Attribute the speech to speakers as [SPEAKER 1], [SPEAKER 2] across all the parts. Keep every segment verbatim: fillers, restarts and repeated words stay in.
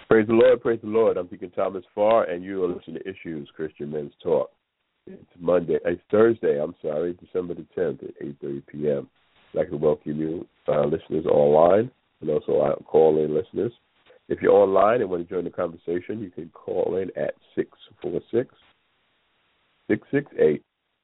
[SPEAKER 1] Praise the Lord, praise the Lord. I'm Deacon Thomas Farr, and you are listening to Issues Christian Men's Talk. It's Monday, it's Thursday, I'm sorry, December the tenth at eight thirty p.m. I'd like to welcome you, uh, listeners online, and also our call-in listeners. If you're online and want to join the conversation, you can call in at six four six, six six eight,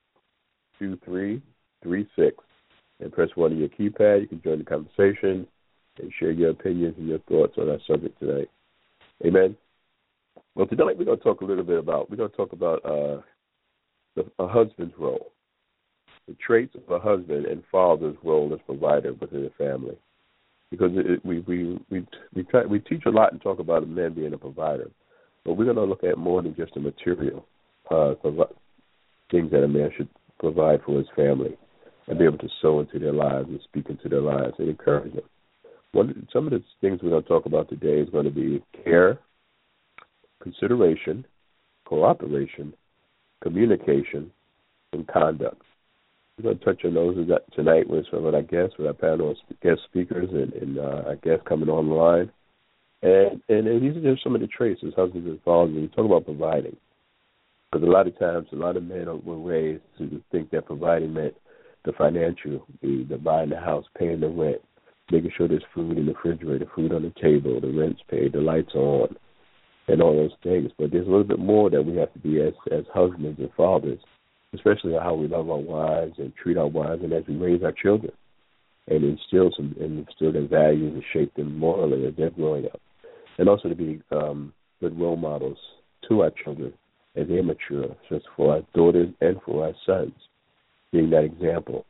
[SPEAKER 1] two three three six and press one on your keypad. You can join the conversation and share your opinions and your thoughts on our subject tonight. Amen. Well, tonight we're going to talk a little bit about, we're going to talk about uh, the, a husband's role, the traits of a husband and father's role as provider within the family. Because it, we we we we, try, we teach a lot and talk about a man being a provider, but we're going to look at more than just the material uh, things that a man should provide for his family and be able to sow into their lives and speak into their lives and encourage them. One, some of the things we're going to talk about today is going to be care, consideration, cooperation, communication, and conduct. We're going to touch on those tonight with some of our guests, with our panel of guest speakers and, and uh, our guests coming online. And, and, and these are just some of the traits as husbands and fathers when we talk about providing. Because a lot of times, a lot of men were raised to think that providing meant the financial, the, the buying the house, paying the rent, making sure there's food in the refrigerator, food on the table, the rent's paid, the lights on, and all those things. But there's a little bit more that we have to be as, as husbands and fathers, especially how we love our wives and treat our wives and as we raise our children and instill some and instill their values and shape them morally as they're growing up. And also to be um, good role models to our children as they mature, just for our daughters and for our sons, being that example.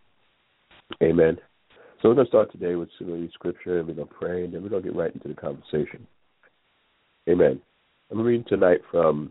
[SPEAKER 1] Amen. So we're going to start today with some of the scripture, and we're going to pray, and then we're going to get right into the conversation. Amen. I'm reading tonight from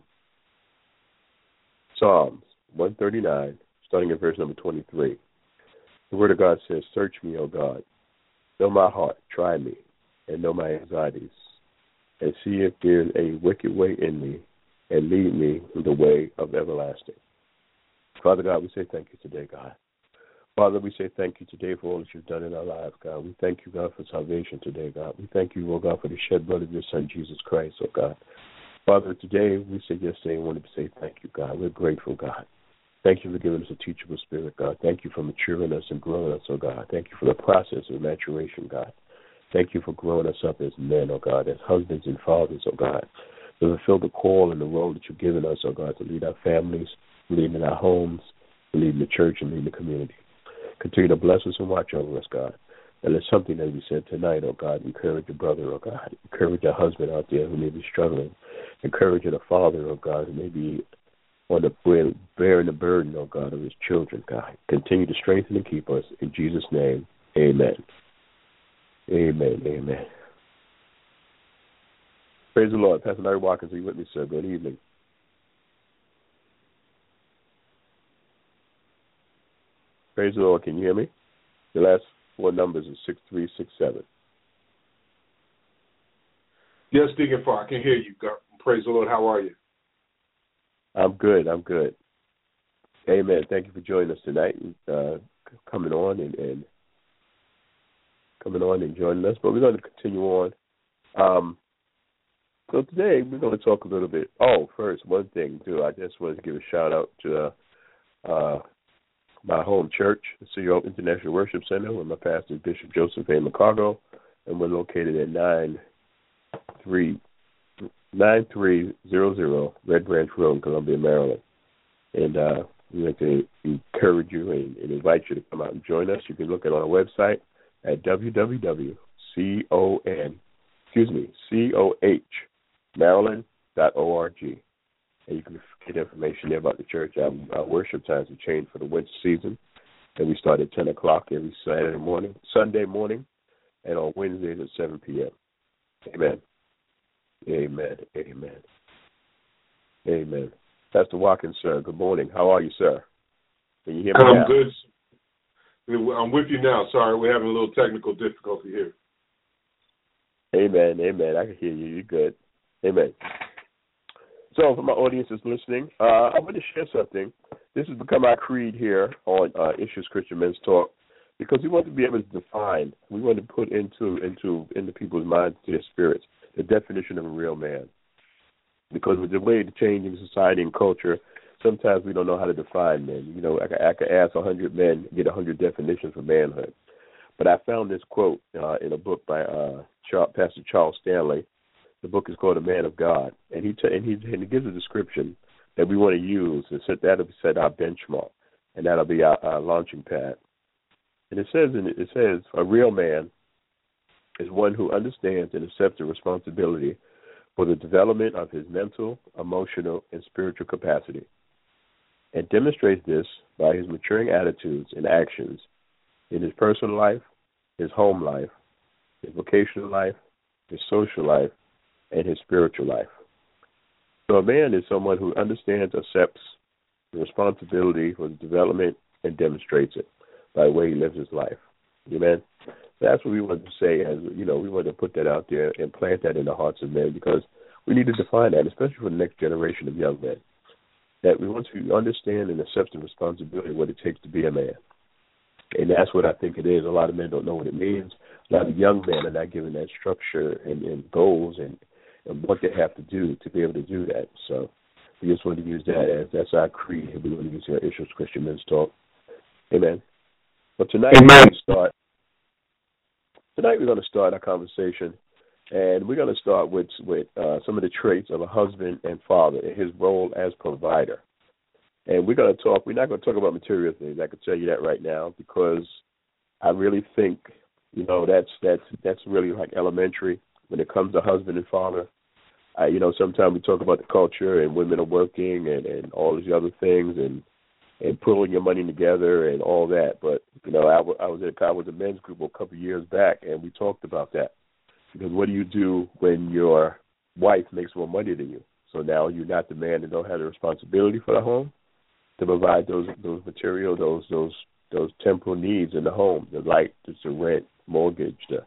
[SPEAKER 1] Psalms one thirty-nine, starting at verse number twenty-three. The Word of God says, "Search me, O God, know my heart, try me, and know my anxieties, and see if there is a wicked way in me, and lead me in the way of everlasting." Father God, we say thank you today, God. Father, we say thank you today for all that you've done in our lives, God. We thank you, God, for salvation today, God. We thank you, oh God, for the shed blood of your Son, Jesus Christ, oh God. Father, today we say yesterday and wanted to say thank you, God. We're grateful, God. Thank you for giving us a teachable spirit, God. Thank you for maturing us and growing us, oh God. Thank you for the process of maturation, God. Thank you for growing us up as men, oh God, as husbands and fathers, oh God, to fulfill the call and the role that you've given us, oh God, to lead our families, lead in our homes, to lead in the church and lead in the community. Continue to bless us and watch over us, God. And there's something that we said tonight, oh God. Encourage your brother, oh God. Encourage your husband out there who may be struggling. Encourage your father, oh God, who may be on the bearing the burden, oh God, of his children, God. Continue to strengthen and keep us. In Jesus' name, amen. Amen, amen. Praise the Lord. Pastor Larry Watkins, are you with me, sir? Good evening. Praise the Lord. Can you hear me? The last four numbers are six three six seven.
[SPEAKER 2] Yes, Deacon Farr, I can hear you. God, praise the Lord. How are you?
[SPEAKER 1] I'm good. I'm good. Amen. Thank you for joining us tonight, uh, coming on and, and coming on and joining us. But we're going to continue on. Um, so today we're going to talk a little bit. Oh, first, one thing, too. I just wanted to give a shout-out to uh, uh my home church, the City Hope International Worship Center, where my pastor is Bishop Joseph A. McCargo, and we're located at nine three zero zero Red Branch Road in Columbia, Maryland. And uh, we'd like to encourage you and, and invite you to come out and join us. You can look at our website at w w w dot con, excuse me, C O H, Maryland dot org. And you can get information there about the church. Our, our worship times have changed for the winter season. And we start at ten o'clock every Saturday morning, Sunday morning, and on Wednesdays at seven p.m. Amen. Amen. Amen. Amen. Pastor Watkins, sir, good morning. How are you, sir? Can you hear me
[SPEAKER 2] I'm
[SPEAKER 1] now?
[SPEAKER 2] good. I'm with you now. Sorry, we're having a little technical difficulty here.
[SPEAKER 1] Amen. Amen. I can hear you. You're good. Amen. So for my audience that's listening, uh, I want to share something. This has become our creed here on uh, Issues Christian Men's Talk, because we want to be able to define, we want to put into into into people's minds, their spirits, the definition of a real man. Because with the way the changing society and culture, sometimes we don't know how to define men. You know, I, I could ask a hundred men, get a hundred definitions for manhood. But I found this quote uh, in a book by uh, Charles, Pastor Charles Stanley. The book is called A Man of God, and he t- and he and he gives a description that we want to use, and set that'll set our benchmark, and that'll be our, our launching pad. And it says, in it, it says, a real man is one who understands and accepts the responsibility for the development of his mental, emotional, and spiritual capacity, and demonstrates this by his maturing attitudes and actions in his personal life, his home life, his vocational life, his social life, and his spiritual life. So a man is someone who understands, accepts the responsibility for the development, and demonstrates it by the way he lives his life. Amen? That's what we want to say, as you know, we want to put that out there and plant that in the hearts of men, because we need to define that, especially for the next generation of young men, that we want to understand and accept the responsibility of what it takes to be a man. And that's what I think it is. A lot of men don't know what it means. A lot of young men are not given that structure and, and goals and, and what they have to do to be able to do that. So we just want to use that as that's our creed. We want to use our Issues Christian Men's Talk. Amen. But tonight Amen. we're going to start. Tonight we're going to start our conversation, and we're going to start with with uh, some of the traits of a husband and father and his role as provider. And we're going to talk. We're not going to talk about material things. I can tell you that right now, because I really think, you know, that's that's that's really like elementary when it comes to husband and father. I, you know, sometimes we talk about the culture and women are working and, and all these other things and and pulling your money together and all that. But you know, I, w- I was at I was a men's group a couple of years back, and we talked about that, because what do you do when your wife makes more money than you? So now you're not the man that don't have the responsibility for the home to provide those those material, those those those temporal needs in the home, the light, the rent, mortgage, the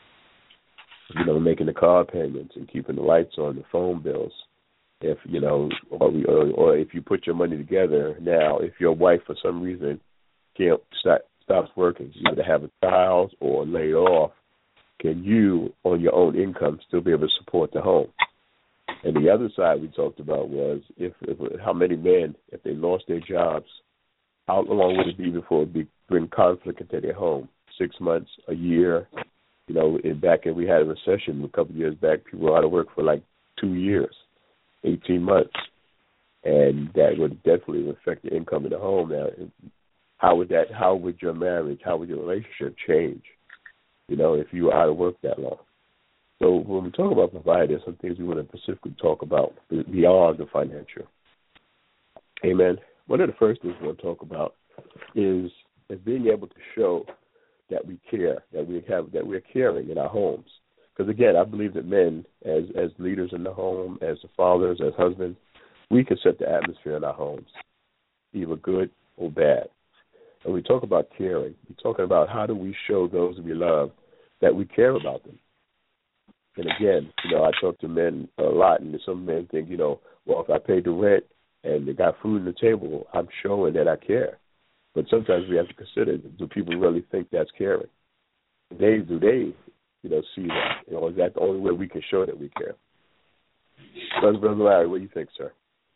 [SPEAKER 1] you know, making the car payments and keeping the lights on, the phone bills. If you know, or, we, or or if you put your money together now, if your wife for some reason can't stop, stops working, either have a child or laid off, can you on your own income still be able to support the home? And the other side we talked about was if, if how many men, if they lost their jobs, how long would it be before it be, bring conflict into their home? Six months, a year. You know, in back in we had a recession a couple of years back. People were out of work for like two years, eighteen months, and that would definitely affect the income in the home. Now, how would that? How would your marriage? How would your relationship change? You know, if you were out of work that long. So when we talk about providers, there's some things we want to specifically talk about beyond the financial. Amen. One of the first things we want to talk about is, is being able to show that we care, that we have, that we're caring in our homes. Because again, I believe that men, as as leaders in the home, as the fathers, as husbands, we can set the atmosphere in our homes, either good or bad. And we talk about caring. We're talking about how do we show those we love that we care about them. And again, you know, I talk to men a lot, and some men think, you know, well, if I paid the rent and they got food on the table, I'm showing that I care. But sometimes we have to consider, do people really think that's caring? They do they, you know, see that? You know, is that the only way we can show that we care? Brother, Brother Larry, what do you think, sir?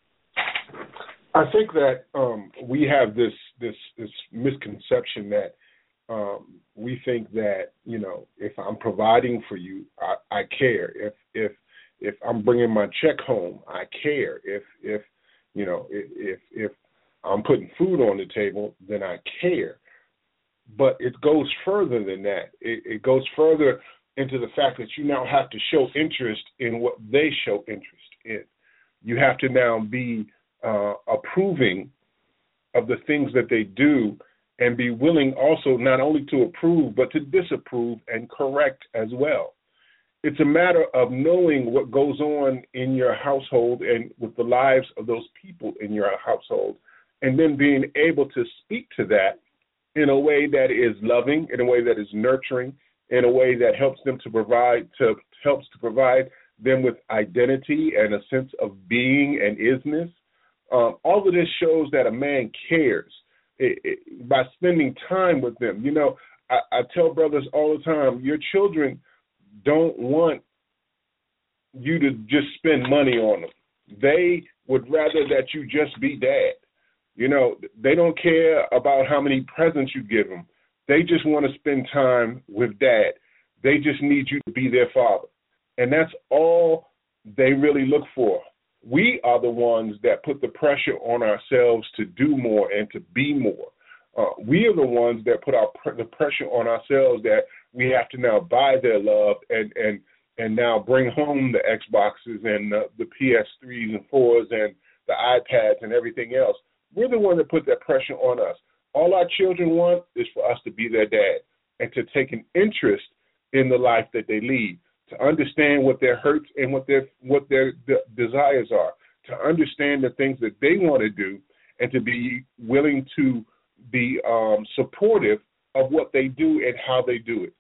[SPEAKER 2] I think that um, we have this, this this misconception that um, we think that, you know, if I'm providing for you, I, I care. If if if I'm bringing my check home, I care. If if you know if if I'm putting food on the table, then I care. But it goes further than that. It, it goes further into the fact that you now have to show interest in what they show interest in. You have to now be uh, approving of the things that they do, and be willing also not only to approve, but to disapprove and correct as well. It's a matter of knowing what goes on in your household and with the lives of those people in your household, and then being able to speak to that in a way that is loving, in a way that is nurturing, in a way that helps them to provide, to helps to provide them with identity and a sense of being and isness. Um, all of this shows that a man cares. It, it, by spending time with them. You know, I, I tell brothers all the time, your children don't want you to just spend money on them. They would rather that you just be dad. You know, they don't care about how many presents you give them. They just want to spend time with dad. They just need you to be their father. And that's all they really look for. We are the ones that put the pressure on ourselves to do more and to be more. Uh, we are the ones that put our pr- the pressure on ourselves that we have to now buy their love and and and now bring home the Xboxes and the, the P S threes and fours and the iPads and everything else. We're the one that put that pressure on us. All our children want is for us to be their dad and to take an interest in the life that they lead, to understand what their hurts and what their what their de- desires are, to understand the things that they want to do, and to be willing to be um, supportive of what they do and how they do it.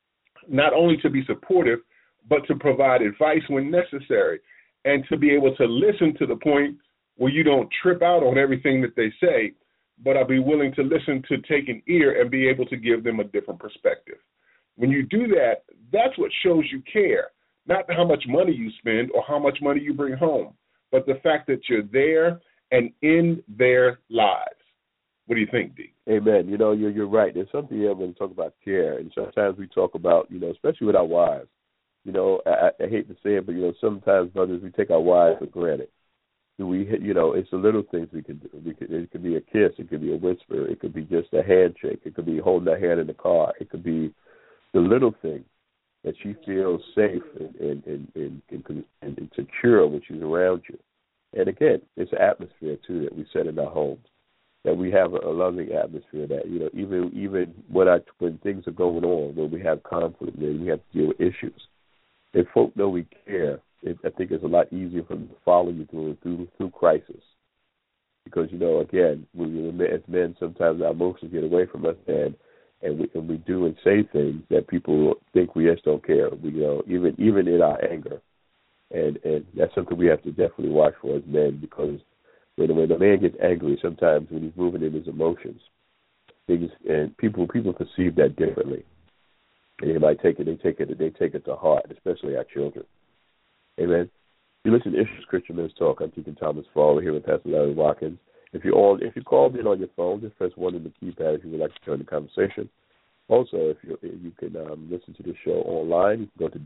[SPEAKER 2] Not only to be supportive, but to provide advice when necessary, and to be able to listen to the point where you don't trip out on everything that they say, but I'll be willing to listen, to take an ear and be able to give them a different perspective. When you do that, that's what shows you care, not how much money you spend or how much money you bring home, but the fact that you're there and in their lives. What do you think, D?
[SPEAKER 1] Amen. You know, you're, you're right. There's something here when we talk about care, and sometimes we talk about, you know, especially with our wives. You know, I, I hate to say it, but, you know, sometimes, brothers, we take our wives for granted. We, you know, it's the little things we can do. We could, it could be a kiss. It could be a whisper. It could be just a handshake. It could be holding her hand in the car. It could be the little thing that she feels safe and, and, and, and, and, and secure when she's around you. And, again, it's an atmosphere, too, that we set in our homes, that we have a, a loving atmosphere that, you know, even even when, I, when things are going on, when we have conflict, when we have to deal with issues, if folk know we care, It, I think it's a lot easier for them to follow you through through through crisis, because you know again, we, as men, sometimes our emotions get away from us, and and we and we do and say things that people think we just don't care. We you know even even in our anger, and and that's something we have to definitely watch for as men, because when when a man gets angry, sometimes when he's moving in his emotions, things and people people perceive that differently. And they might take it, they take it, they take it to heart, especially our children. Amen. You listen to Issues Christian Men's Talk. I'm Deacon Thomas Fowler here with Pastor Larry Watkins. If you all, if you called in on your phone, just press one in the keypad if you would like to join the conversation. Also, if you you can um, listen to the show online, you can go to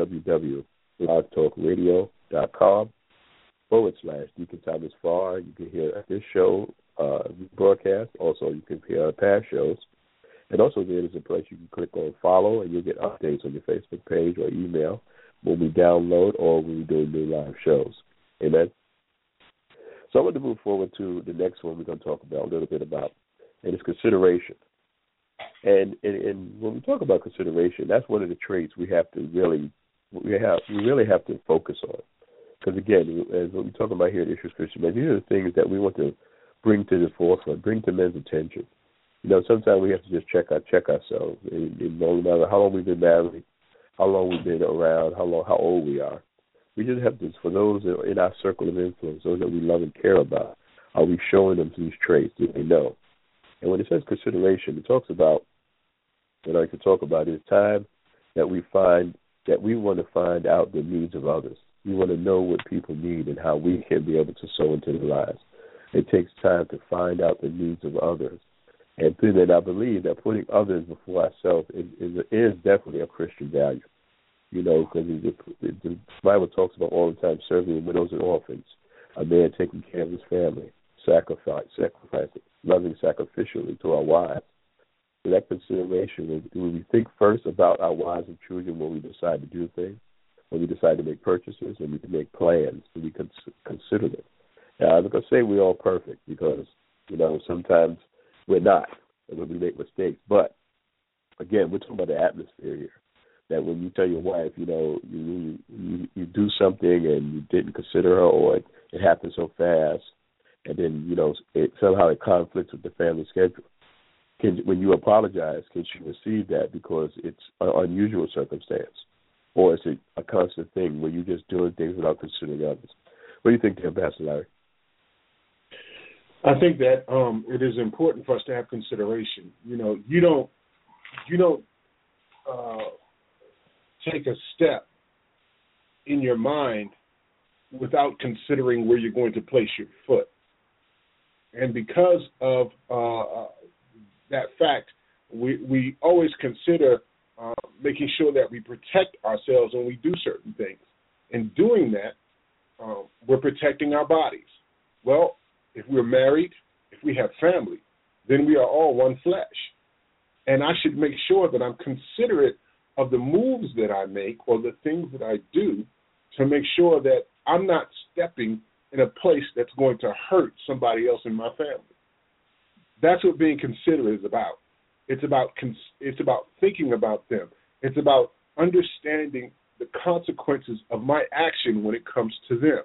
[SPEAKER 1] www.blogtalkradio.com forward slash Deacon Thomas Fowler. You can hear this show uh, broadcast. Also, you can hear our past shows. And also, there is a place you can click on follow, and you'll get updates on your Facebook page or email when we download or when we do new live shows. Amen. So I want to move forward to the next one we're going to talk about a little bit about, and it's consideration. And, and and when we talk about consideration, that's one of the traits we have to really we have we really have to focus on. Because again, as what we're talking about here at Issues Christian Men, these are the things that we want to bring to the forefront, bring to men's attention. You know, sometimes we have to just check our check ourselves. It, it no matter how long we've been married, how long we've been around, how long, how old we are. We just have to, for those in our circle of influence, those that we love and care about, are we showing them these traits? Do they know? And when it says consideration, it talks about, what I like to talk about is time that we find, that we want to find out the needs of others. We want to know what people need and how we can be able to sow into their lives. It takes time to find out the needs of others. And through that, I believe that putting others before ourselves is, is, is definitely a Christian value. You know, because the Bible talks about all the time serving widows and orphans, a man taking care of his family, sacrifice, sacrificing, loving sacrificially to our wives. So that consideration, when we think first about our wives and children when we decide to do things, when we decide to make purchases, and we can make plans, and we can consider them. Now, I'm not going to say we're all perfect, because, you know, sometimes we're not, and when we make mistakes. But, again, we're talking about the atmosphere here. That when you tell your wife, you know, you, you you do something and you didn't consider her, or it, it happened so fast, and then, you know, it, somehow it conflicts with the family schedule. Can, when you apologize, can she receive that because it's an unusual circumstance? Or is it a constant thing where you're just doing things without considering others? What do you think there, Pastor Larry?
[SPEAKER 2] I think that um, it is important for us to have consideration. You know, you don't, you don't, uh, take a step in your mind without considering where you're going to place your foot. And because of uh, that fact, we, we always consider uh, making sure that we protect ourselves when we do certain things. In doing that, um, we're protecting our bodies. Well, if we're married, if we have family, then we are all one flesh. And I should make sure that I'm considerate of the moves that I make or the things that I do to make sure that I'm not stepping in a place that's going to hurt somebody else in my family. That's what being considerate is about. It's about it's about thinking about them. It's about understanding the consequences of my action when it comes to them.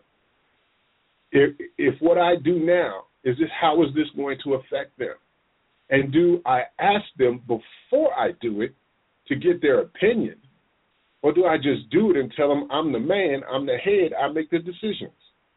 [SPEAKER 2] If if what I do now is this, how is this going to affect them? And do I ask them before I do it to get their opinion? Or do I just do it and tell them I'm the man, I'm the head, I make the decisions?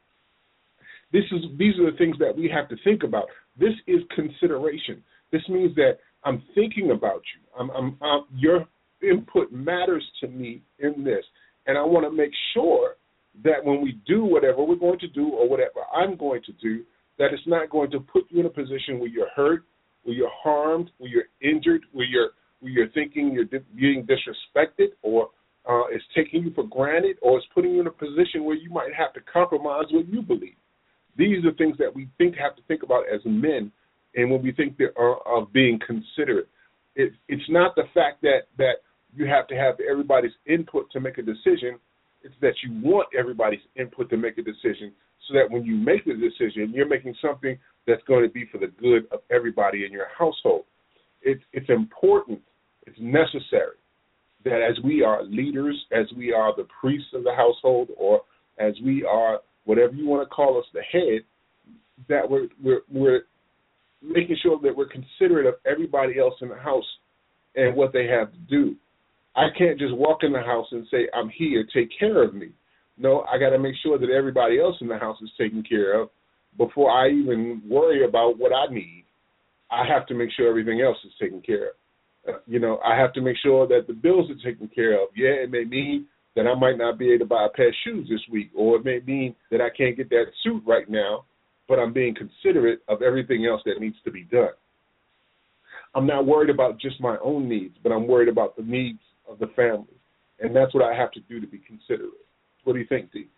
[SPEAKER 2] This is these are the things that we have to think about. This is consideration. This means that I'm thinking about you. I'm, I'm, I'm, your input matters to me in this. And I want to make sure that when we do whatever we're going to do or whatever I'm going to do, that it's not going to put you in a position where you're hurt, where you're harmed, where you're injured, where you're, where you're thinking you're di- being disrespected, or uh, it's taking you for granted, or it's putting you in a position where you might have to compromise what you believe. These are things that we think have to think about as men, and when we think that, uh, of being considerate. It, it's not the fact that, that you have to have everybody's input to make a decision. It's that you want everybody's input to make a decision so that when you make the decision, you're making something that's going to be for the good of everybody in your household. It, it's important, it's necessary that as we are leaders, as we are the priests of the household, or as we are whatever you want to call us, the head, that we're, we're, we're making sure that we're considerate of everybody else in the house and what they have to do. I can't just walk in the house and say, I'm here, take care of me. No, I got to make sure that everybody else in the house is taken care of before I even worry about what I need. I have to make sure everything else is taken care of. Uh, you know, I have to make sure that the bills are taken care of. Yeah, it may mean that I might not be able to buy a pair of shoes this week, or it may mean that I can't get that suit right now, but I'm being considerate of everything else that needs to be done. I'm not worried about just my own needs, but I'm worried about the needs of the family, and that's what I have to do to be considerate. What do you think, Dee?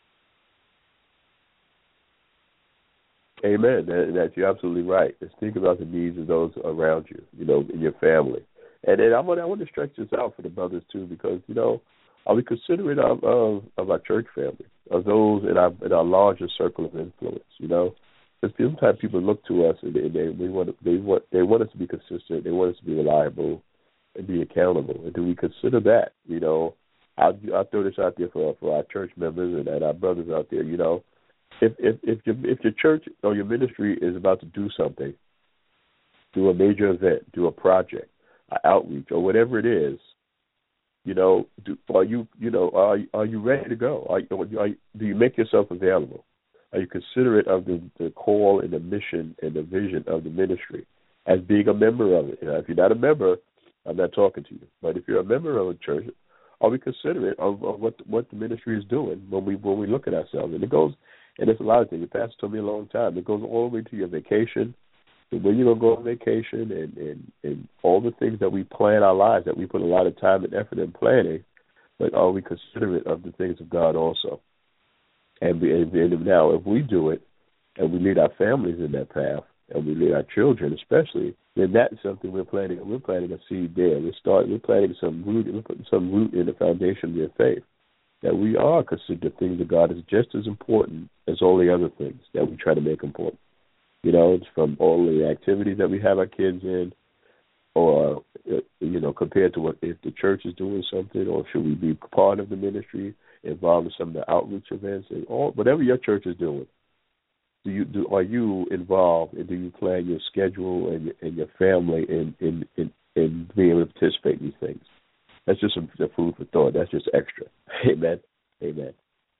[SPEAKER 1] Amen. That, that you're absolutely right. Just think about the needs of those around you, you know, in your family. And then I want I want to stretch this out for the brothers too, because you know, are we considerate of of, of our church family, of those in our in our larger circle of influence? You know, because sometimes people look to us and they, they we want they want they want us to be consistent, they want us to be reliable and be accountable. And do we consider that? You know, I'll I'll throw this out there for for our church members and, and our brothers out there. You know. If if if your if your church or your ministry is about to do something, do a major event, do a project, an outreach, or whatever it is, you know, do, are you you know are are you ready to go? Are, are you, do you make yourself available? Are you considerate of the, the call and the mission and the vision of the ministry as being a member of it? You know, if you're not a member, I'm not talking to you. But if you're a member of a church, are we considerate of, of what what the ministry is doing when we when we look at ourselves? And it goes. And it's a lot of things. The pastor told me a long time. It goes all the way to your vacation, and when you're going to go on vacation, and, and, and all the things that we plan our lives, that we put a lot of time and effort in planning, but are we considerate of the things of God also? And, we, and, and now if we do it, and we lead our families in that path, and we lead our children especially, then that's something we're planting. We're planting a seed there. We're, starting, we're planting some root, we're putting some root in the foundation of their faith. That we are considered the things of God is just as important as all the other things that we try to make important. You know, it's from all the activities that we have our kids in, or, you know, compared to what if the church is doing something, or should we be part of the ministry, involved in some of the outreach events, and all whatever your church is doing. Do you do? Are you involved, and do you plan your schedule and, and your family in, in, in, in being able to participate in these things? That's just some food for thought. That's just extra. Amen. Amen.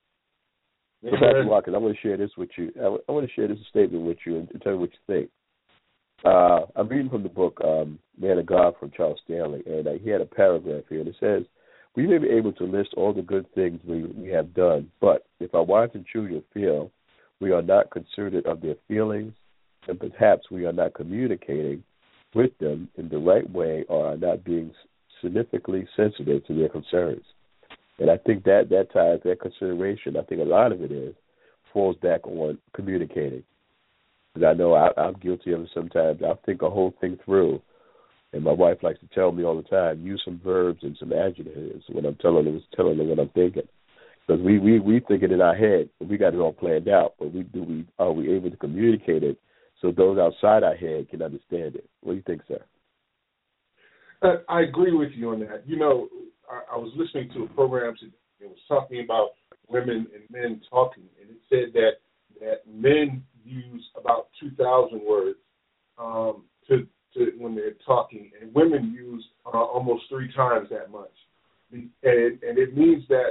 [SPEAKER 1] So, Pastor Watkins, I want to share this with you. I, I want to share this statement with you and, and tell you what you think. Uh, I'm reading from the book um, Man of God from Charles Stanley, and uh, he had a paragraph here, and it says, We may be able to list all the good things we, we have done, but if our wives and children feel we are not considerate of their feelings, and perhaps we are not communicating with them in the right way or are not being significantly sensitive to their concerns. And I think that that ties, that consideration, I think a lot of it is, falls back on communicating. Because I know I, I'm guilty of it sometimes. I'll think a whole thing through. And my wife likes to tell me all the time, use some verbs and some adjectives when I'm telling her, telling her what I'm thinking. Because we, we, we think it in our head, and we got it all planned out. But we do we are we able to communicate it so those outside our head can understand it? What do you think, sir?
[SPEAKER 2] Uh, I agree with you on that. You know, I, I was listening to a program today. It was talking about women and men talking, and it said that that men use about two thousand words um, to, to when they're talking, and women use uh, almost three times that much. And, and it means that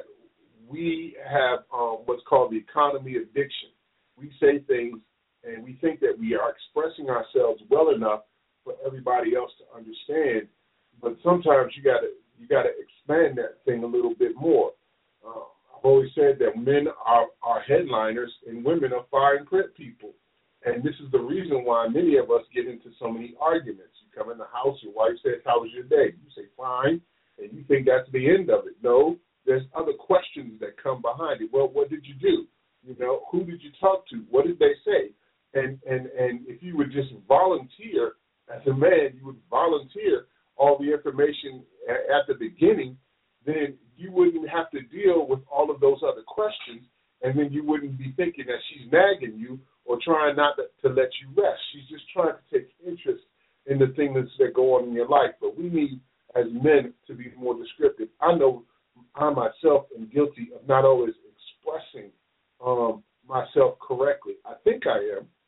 [SPEAKER 2] we have um, what's called the economy of diction. We say things, and we think that we are expressing ourselves well enough for everybody else to understand. But sometimes you got to you got to expand that thing a little bit more. Uh, I've always said that men are, are headliners and women are fine print people. And this is the reason why many of us get into so many arguments. You come in the house, your wife says, "How was your day?" You say, "Fine," and you think that's the end of it. No, there's other questions that come behind it. Well, what did you do? You know, who did you talk to? What did they say? And and and if you would just volunteer as a man, you would volunteer all the information at the beginning, then you wouldn't have to deal with all of those other questions, and then you wouldn't be thinking that she's nagging you or trying not to, to let you rest. She's just trying to take interest in the things that go on in your life. But we need, as men, to be more descriptive. I know I myself am guilty of not always expressing um, myself correctly. I think I am.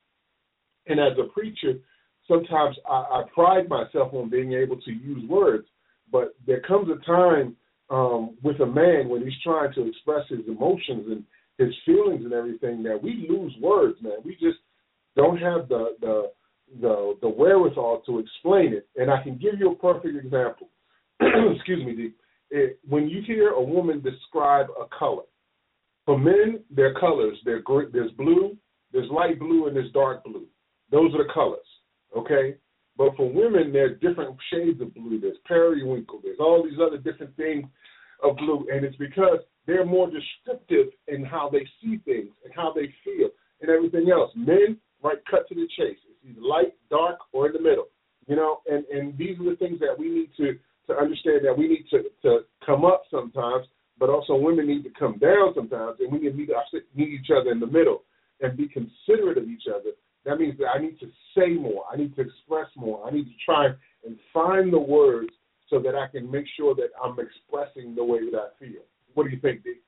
[SPEAKER 2] And as a preacher, sometimes I, I pride myself on being able to use words, but there comes a time um, with a man when he's trying to express his emotions and his feelings and everything that we lose words, man. We just don't have the the the, the wherewithal to explain it. And I can give you a perfect example. Excuse me, D. It, when you hear a woman describe a color, for men, they're colors. They're gr- there's blue, there's light blue, and there's dark blue. Those are the colors. Okay, but for women, there are different shades of blue. There's periwinkle. There's all these other different things of blue, and it's because they're more descriptive in how they see things and how they feel and everything else. Men, right, cut to the chase. It's either light, dark, or in the middle. You know, and, and these are the things that we need to, to understand that we need to, to come up sometimes, but also women need to come down sometimes, and we need to meet, meet each other in the middle and be considerate of each other. That means that I need to say more. I need to express more. I need to try and find the words so that I can make sure that I'm expressing the way that I feel. What do you think, D?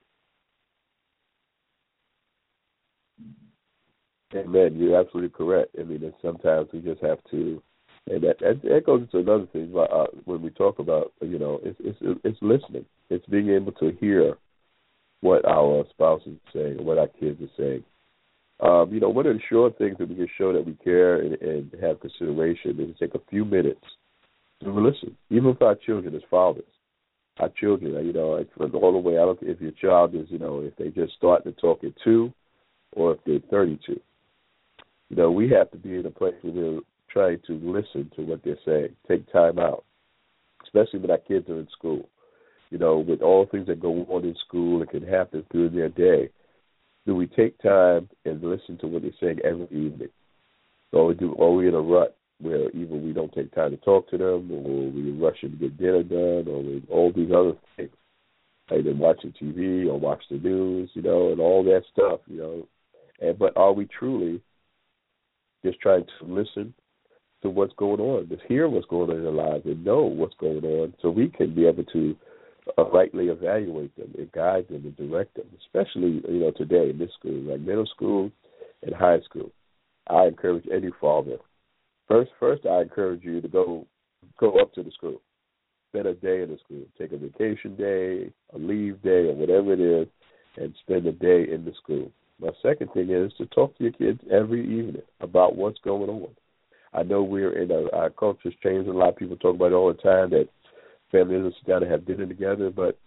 [SPEAKER 1] Amen. You're absolutely correct. I mean, sometimes we just have to, and that, that, that goes into another thing. Uh, when we talk about, you know, it's, it's it's listening. It's being able to hear what our spouse is saying, what our kids are saying. Um, you know, one of the sure things that we can show that we care and, and have consideration is to take a few minutes to listen, even with our children as fathers. Our children, you know, all the way, I don't care if your child is, you know, if they just start to talk at two or if they're thirty-two. You know, we have to be in a place where we're trying to listen to what they're saying, take time out, especially when our kids are in school. You know, with all things that go on in school, it can happen through their day. Do we take time and listen to what they're saying every evening? Or we do, or we in a rut where either we don't take time to talk to them, or we rush in to get dinner done, or we, all these other things, like they're watching T V or watch the news, you know, and all that stuff, you know. And but are we truly just trying to listen to what's going on, just hear what's going on in their lives, and know what's going on, so we can be able to Uh, rightly evaluate them and guide them and direct them, especially, you know, today in this school, like middle school and high school. I encourage any father. First, first, I encourage you to go go up to the school, spend a day in the school, take a vacation day, a leave day, or whatever it is, and spend a day in the school. My second thing is to talk to your kids every evening about what's going on. I know we're in a, our culture's changing. A lot of people talk about it all the time that families sit down and have dinner together, but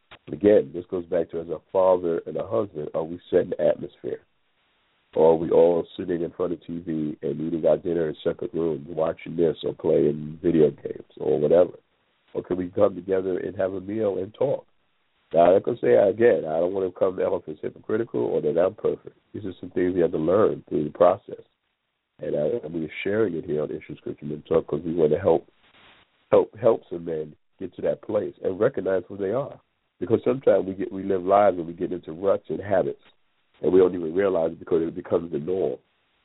[SPEAKER 1] Again, this goes back to as a father and a husband, are we setting the atmosphere? Or are we all sitting in front of T V and eating our dinner in separate rooms, watching this or playing video games or whatever? Or can we come together and have a meal and talk? Now, I'm going to say again, I don't want to come off as hypocritical or that I'm perfect. These are some things we have to learn through the process. And, uh, and we're sharing it here on Issues Scripture Men Talk because we want to help, help, help some men get to that place and recognize who they are. Because sometimes we get we live lives and we get into ruts and habits, and we don't even realize it because it becomes the norm.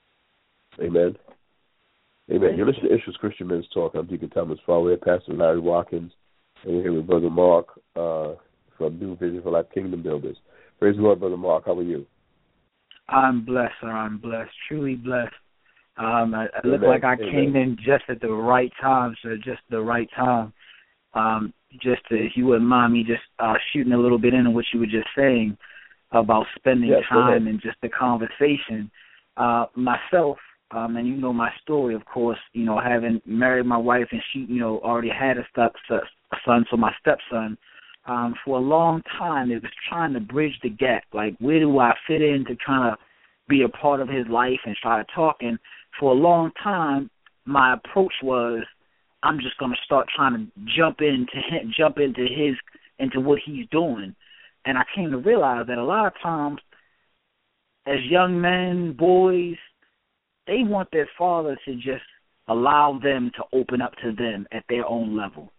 [SPEAKER 1] Amen. Amen. You're listening to Issues Christian Men's Talk. I'm Deacon Thomas Fowler, Pastor Larry Watkins, and we're here with Brother Mark uh, from New Vision for Life Kingdom Builders. Praise the Lord, Brother Mark. How are you?
[SPEAKER 3] I'm blessed, sir. I'm blessed, truly blessed. Um, I, I look like I Amen. came in just at the right time, sir, just the right time. Um, just to, if you wouldn't mind me just uh, shooting a little bit into what you were just saying about spending
[SPEAKER 1] yes,
[SPEAKER 3] time and just the conversation. Uh, myself, um, and you know my story, of course, you know, having married my wife and she, you know, already had a step a son, so my stepson, um, for a long time it was trying to bridge the gap. Like, where do I fit in to kind of be a part of his life and try to talk? And for a long time, my approach was, I'm just going to start trying to jump into him, jump into his, into what he's doing. And I came to realize that a lot of times, as young men, boys, they want their father to just allow them to open up to them at their own level.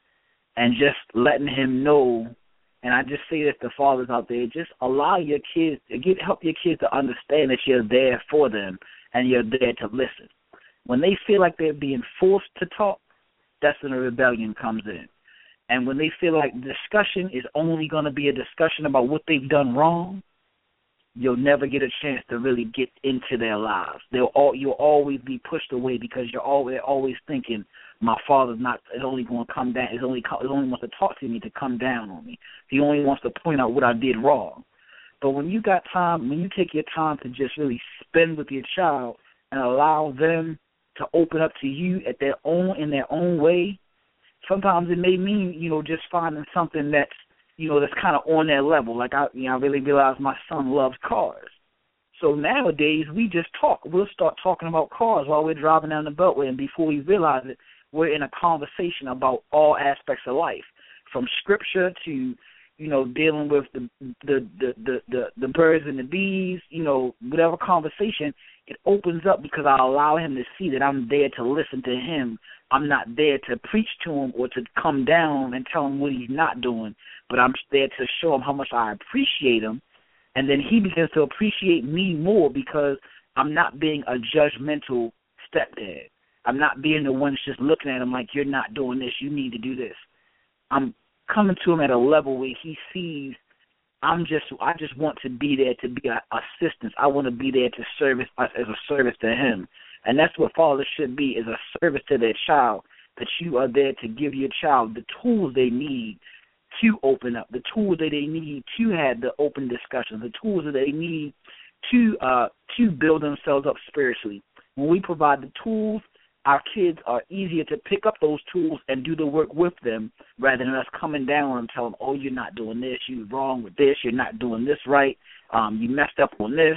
[SPEAKER 3] And just letting him know, and I just say this to fathers out there, just allow your kids, get, help your kids to understand that you're there for them and you're there to listen. When they feel like they're being forced to talk, that's when the rebellion comes in. And when they feel like discussion is only going to be a discussion about what they've done wrong, you'll never get a chance to really get into their lives. They'll all, you'll always be pushed away because you're always always thinking, my father's not is only going to come down. Is only is only wants to talk to me to come down on me. He only wants to point out what I did wrong. But when you got time, when you take your time to just really spend with your child and allow them to open up to you at their own in their own way, sometimes it may mean, you know, just finding something that's, you know, that's kind of on their level. Like I, you know, I really realize my son loves cars, so nowadays we just talk. We'll start talking about cars while we're driving down the Beltway, and before we realize it, we're in a conversation about all aspects of life, from scripture to, you know, dealing with the the the the, the, the birds and the bees, you know, whatever conversation. It opens up because I allow him to see that I'm there to listen to him. I'm not there to preach to him or to come down and tell him what he's not doing, but I'm there to show him how much I appreciate him. And then he begins to appreciate me more because I'm not being a judgmental stepdad. I'm not being the one just looking at him like, you're not doing this, you need to do this. I'm coming to him at a level where he sees I'm just, I just want to be there to be an assistance. I want to be there to service us as a service to him. And that's what fathers should be, is a service to their child, that you are there to give your child the tools they need to open up, the tools that they need to have the open discussion, the tools that they need to uh, to build themselves up spiritually. When we provide the tools, our kids are easier to pick up those tools and do the work with them rather than us coming down and telling them, oh, you're not doing this, you're wrong with this, you're not doing this right, um, you messed up on this.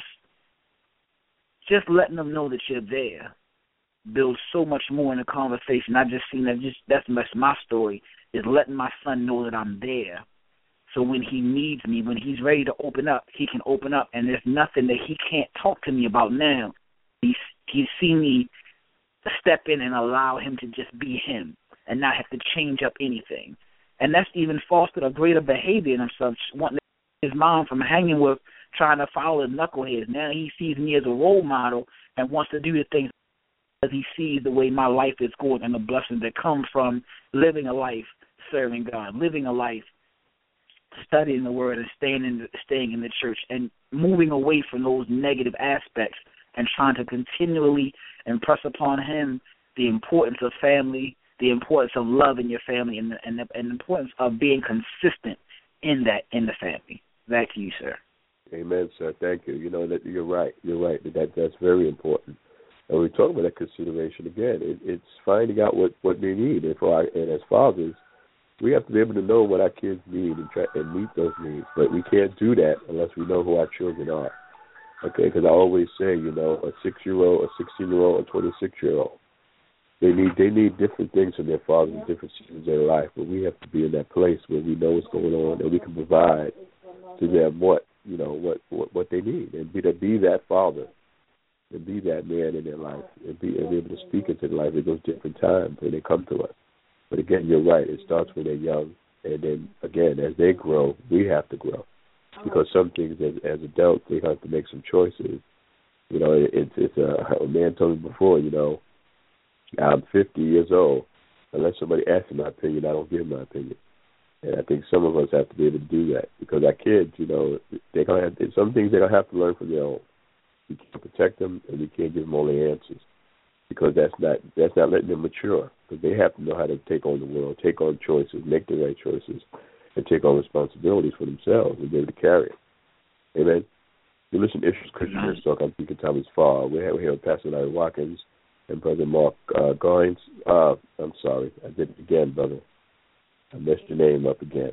[SPEAKER 3] Just letting them know that you're there builds so much more in the conversation. I just seen that, just that's my story, is letting my son know that I'm there. So when he needs me, when he's ready to open up, he can open up, and there's nothing that he can't talk to me about now. He's, he's seen me step in and allow him to just be him and not have to change up anything. And that's even fostered a greater behavior in himself, wanting his mom from hanging with, trying to follow the knuckleheads. Now he sees me as a role model and wants to do the things because he sees the way my life is going and the blessings that come from living a life serving God, living a life studying the Word and staying in the, staying in the church and moving away from those negative aspects and trying to continually impress upon him the importance of family, the importance of love in your family, and the, and the, and the importance of being consistent in that in the family. Back to you, sir.
[SPEAKER 1] Amen, sir. Thank you. You know that you're right. You're right. That that's very important. And we talk about that consideration again. It, it's finding out what, what they need. And for our, and as fathers, We have to be able to know what our kids need and try and meet those needs. But we can't do that unless we know who our children are. Okay, because I always say, you know, a six-year-old, a sixteen-year-old, a twenty-six-year-old, they need they need different things from their fathers in different seasons of their life. But we have to be in that place where we know what's going on and we can provide to them what you know what what, what they need, and be to be that father and be that man in their life, and be, and be able to speak into their life at those different times when they come to us. But again, you're right. It starts when they're young, and then again, as they grow, we have to grow, because some things as, as adults they have to make some choices. You know, it, it's it's a, a man told me before. You know, I'm fifty years old. Unless somebody asks me my opinion, I don't give my opinion. And I think some of us have to be able to do that, because our kids, you know, they're gonna have some things they're gonna have to learn from their own. We can't protect them, and we can't give them all the answers, because that's not that's not letting them mature. Because they have to know how to take on the world, take on choices, make the right choices, and take on responsibilities for themselves and be able to carry it. Amen. You listen to Issues Christian Men's Talk. I'm Deacon Thomas Farr. We're here with Pastor Larry Watkins and Brother Mark uh, Goins. Uh, I'm sorry, I did it again, brother. I messed your name up again.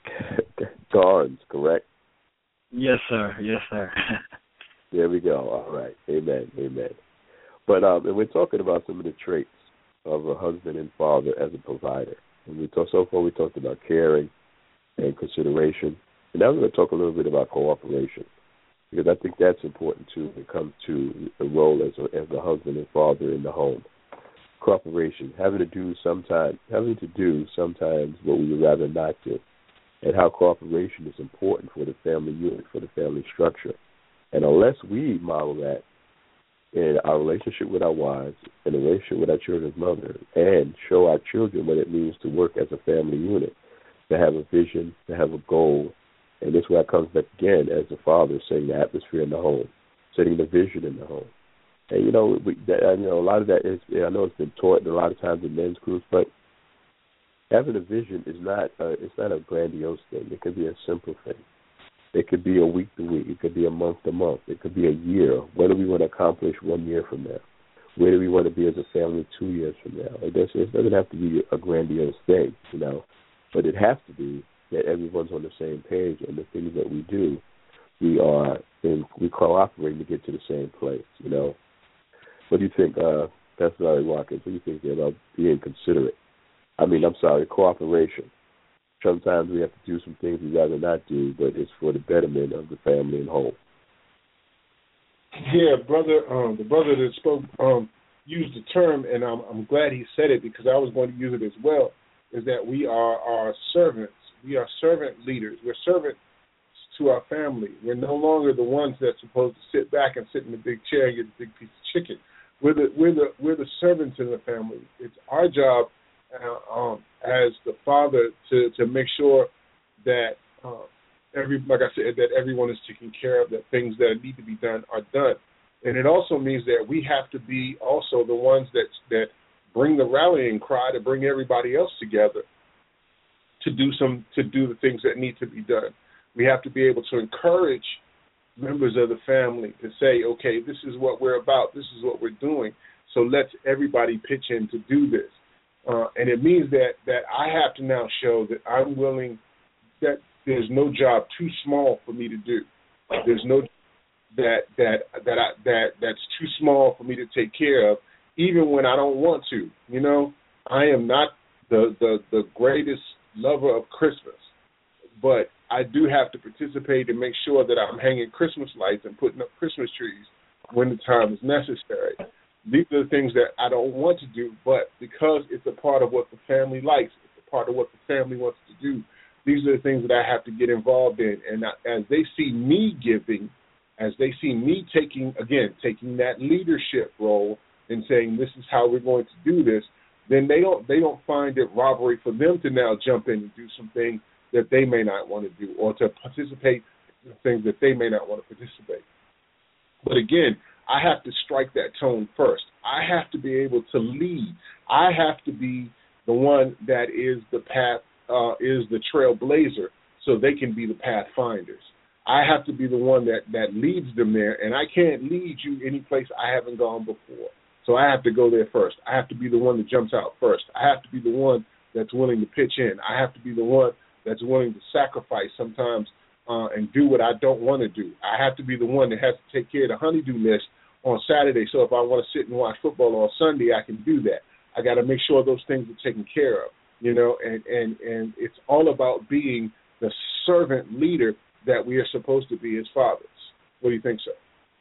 [SPEAKER 1] Garns, correct?
[SPEAKER 3] Yes, sir. Yes, sir.
[SPEAKER 1] There we go. All right. Amen. Amen. But um, and we're talking about some of the traits of a husband and father as a provider. And we talk, so far we talked about caring and consideration. And now we're going to talk a little bit about cooperation, because I think that's important too when it comes to the role as a, as a husband and father in the home. Cooperation, having to do sometimes, having to do sometimes what we would rather not do, and how cooperation is important for the family unit, for the family structure. And unless we model that in our relationship with our wives, in the relationship with our children's mother, and show our children what it means to work as a family unit, to have a vision, to have a goal, and this is where it comes back again as a father, setting the atmosphere in the home, setting the vision in the home. And, you know, we, that, you know, a lot of that is, I know it's been taught a lot of times in men's groups, but having a vision is not a, it's not a grandiose thing. It could be a simple thing. It could be a week to week. It could be a month to month. It could be a year. What do we want to accomplish one year from now? Where do we want to be as a family two years from now? It doesn't, it doesn't have to be a grandiose thing, you know, but it has to be that everyone's on the same page, and the things that we do, we are in, we cooperate to get to the same place, you know. What do you think, uh, Pastor Larry Watkins? What do you think about being considerate? I mean, I'm sorry, cooperation. Sometimes we have to do some things we'd rather not do, but it's for the betterment of the family and home.
[SPEAKER 2] Yeah, brother, um, the brother that spoke um, used the term, and I'm, I'm glad he said it, because I was going to use it as well, is that we are our servants. We are servant leaders. We're servants to our family. We're no longer the ones that's supposed to sit back and sit in the big chair and get a big piece of chicken. We're the we're the we're the servants in the family. It's our job uh, um, as the father to, to make sure that uh, every like I said that everyone is taken care of, that things that need to be done are done, and it also means that we have to be also the ones that that bring the rallying cry to bring everybody else together to do some to do the things that need to be done. We have to be able to encourage members of the family to say, okay, this is what we're about, this is what we're doing, so let's everybody pitch in to do this. Uh, and it means that, that I have to now show that I'm willing, that there's no job too small for me to do. There's no that that that I, that that's too small for me to take care of, even when I don't want to. You know, I am not the the, the greatest lover of Christmas, but I do have to participate and make sure that I'm hanging Christmas lights and putting up Christmas trees when the time is necessary. These are the things that I don't want to do, but because it's a part of what the family likes, it's a part of what the family wants to do, these are the things that I have to get involved in. And as they see me giving, as they see me taking, again, taking that leadership role and saying this is how we're going to do this, then they don't they don't find it robbery for them to now jump in and do some things that they may not want to do, or to participate in things that they may not want to participate. But again, I have to strike that tone first. I have to be able to lead. I have to be the one that is the path, uh, is the trailblazer, so they can be the pathfinders. I have to be the one that, that leads them there, and I can't lead you any place I haven't gone before. So I have to go there first. I have to be the one that jumps out first. I have to be the one that's willing to pitch in. I have to be the one that's willing to sacrifice sometimes uh, and do what I don't want to do. I have to be the one that has to take care of the honeydew list on Saturday. So if I want to sit and watch football on Sunday, I can do that. I got to make sure those things are taken care of, you know, and, and, and it's all about being the servant leader that we are supposed to be as fathers. What do you think, sir?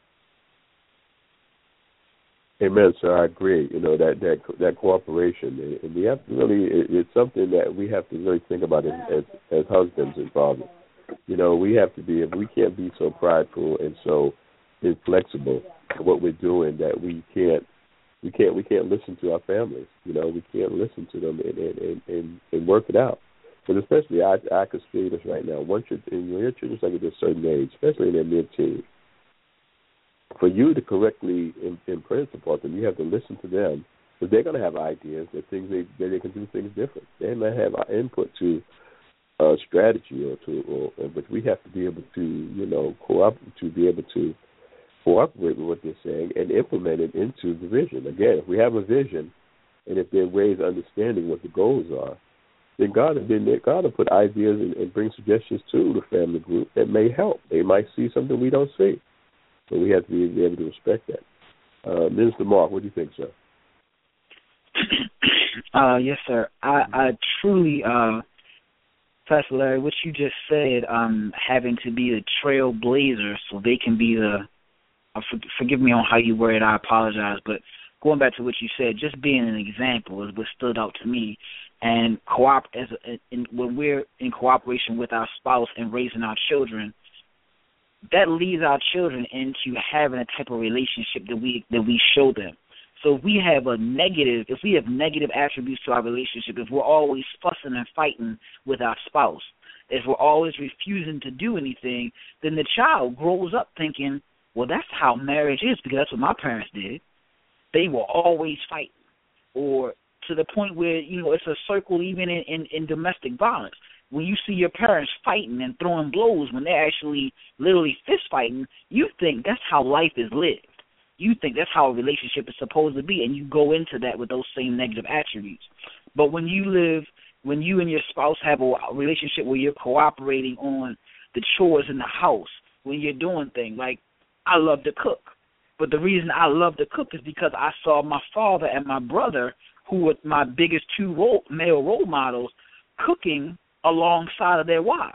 [SPEAKER 1] Amen, sir. I agree. You know, that that that cooperation, and we have to really, it, it's something that we have to really think about as, as as husbands and fathers. You know, we have to be, if we can't be so prideful and so inflexible in what we're doing that we can't, we can't, we can't listen to our families. You know, we can't listen to them and and, and, and work it out. But especially, I I could see this right now. Once you're, and your children's like at a certain age, especially in their mid-teens, for you to correctly impress upon them, you have to listen to them, because they're going to have ideas that things they that they can do things different. They might have input to uh, strategy or to, or, but we have to be able to, you know, cooperate to be able to cooperate with what they're saying and implement it into the vision. Again, if we have a vision, and if there are ways of understanding what the goals are, then God, then God will put ideas and, and bring suggestions to the family group that may help. They might see something we don't see. So we have to be, be able to respect that. Uh, Mister Mark, what do you think, sir?
[SPEAKER 3] Uh, yes, sir. I, I truly, uh, Pastor Larry, what you just said, um, having to be the trailblazer so they can be the, uh, for, forgive me on how you word it, I apologize, but going back to what you said, just being an example is what stood out to me. And co-op as a, in, when we're in cooperation with our spouse and raising our children, that leads our children into having a type of relationship that we that we show them. So if we have a negative, if we have negative attributes to our relationship, if we're always fussing and fighting with our spouse, if we're always refusing to do anything, then the child grows up thinking, well, that's how marriage is because that's what my parents did. They were always fighting, or to the point where, you know, it's a circle even in, in, in domestic violence. When you see your parents fighting and throwing blows when they're actually literally fist fighting, you think that's how life is lived. You think that's how a relationship is supposed to be, and you go into that with those same negative attributes. But when you live, when you and your spouse have a relationship where you're cooperating on the chores in the house, when you're doing things, like I love to cook. But the reason I love to cook is because I saw my father and my brother, who were my biggest two role, male role models, cooking alongside of their wives.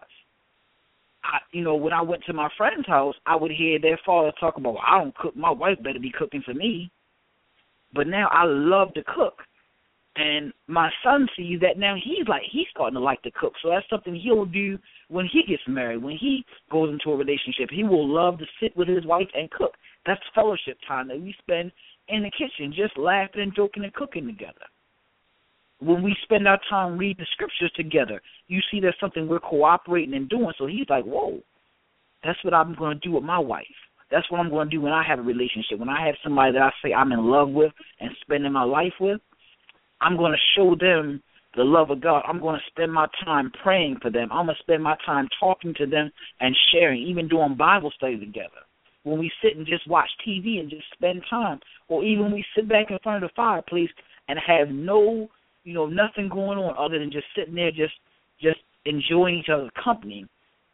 [SPEAKER 3] I, you know, when I went to my friend's house, I would hear their father talk about, well, I don't cook, my wife better be cooking for me. But now I love to cook. And my son sees that now he's like, he's starting to like to cook. So that's something he'll do when he gets married, when he goes into a relationship. He will love to sit with his wife and cook. That's fellowship time that we spend in the kitchen, just laughing and joking and cooking together. When we spend our time reading the scriptures together, you see there's something we're cooperating and doing. So he's like, whoa, that's what I'm going to do with my wife. That's what I'm going to do when I have a relationship. When I have somebody that I say I'm in love with and spending my life with, I'm going to show them the love of God. I'm going to spend my time praying for them. I'm going to spend my time talking to them and sharing, even doing Bible study together. When we sit and just watch T V and just spend time, or even we sit back in front of the fireplace and have no, you know, nothing going on other than just sitting there just just enjoying each other's company.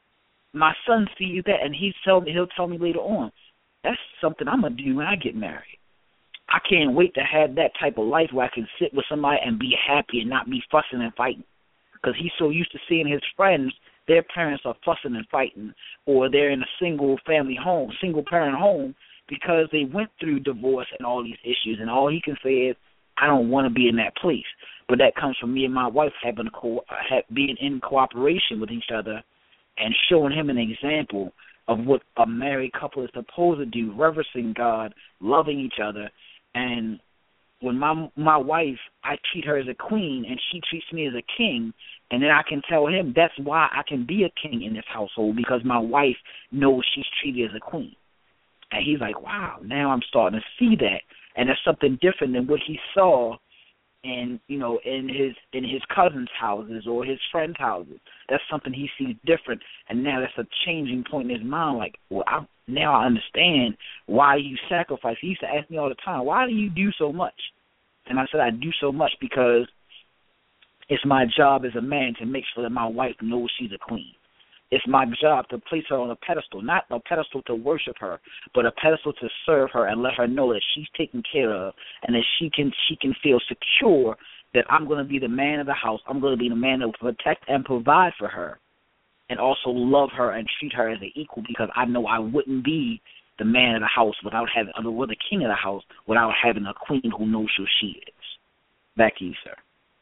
[SPEAKER 3] My son sees that, and he's tell me, he'll tell me later on, that's something I'm going to do when I get married. I can't wait to have that type of life where I can sit with somebody and be happy and not be fussing and fighting, because he's so used to seeing his friends, their parents are fussing and fighting, or they're in a single-family home, single-parent home, because they went through divorce and all these issues, and all he can say is, I don't want to be in that place. But that comes from me and my wife having a co- being in cooperation with each other and showing him an example of what a married couple is supposed to do, reverencing God, loving each other. And when my my wife, I treat her as a queen and she treats me as a king, and then I can tell him that's why I can be a king in this household, because my wife knows she's treated as a queen. And he's like, wow, now I'm starting to see that. And that's something different than what he saw in, you know, in his in his cousins' houses or his friends' houses. That's something he sees different, and now that's a changing point in his mind. Like, well, I, now I understand why you sacrifice. He used to ask me all the time, why do you do so much? And I said, I do so much because It's my job as a man to make sure that my wife knows she's a queen. It's my job to place her on a pedestal, not a pedestal to worship her, but a pedestal to serve her and let her know that she's taken care of and that she can she can feel secure that I'm going to be the man of the house. I'm going to be the man that will protect and provide for her and also love her and treat her as an equal, because I know I wouldn't be the man of the house without having, or the king of the house without having a queen who knows who she is. Back to you, sir.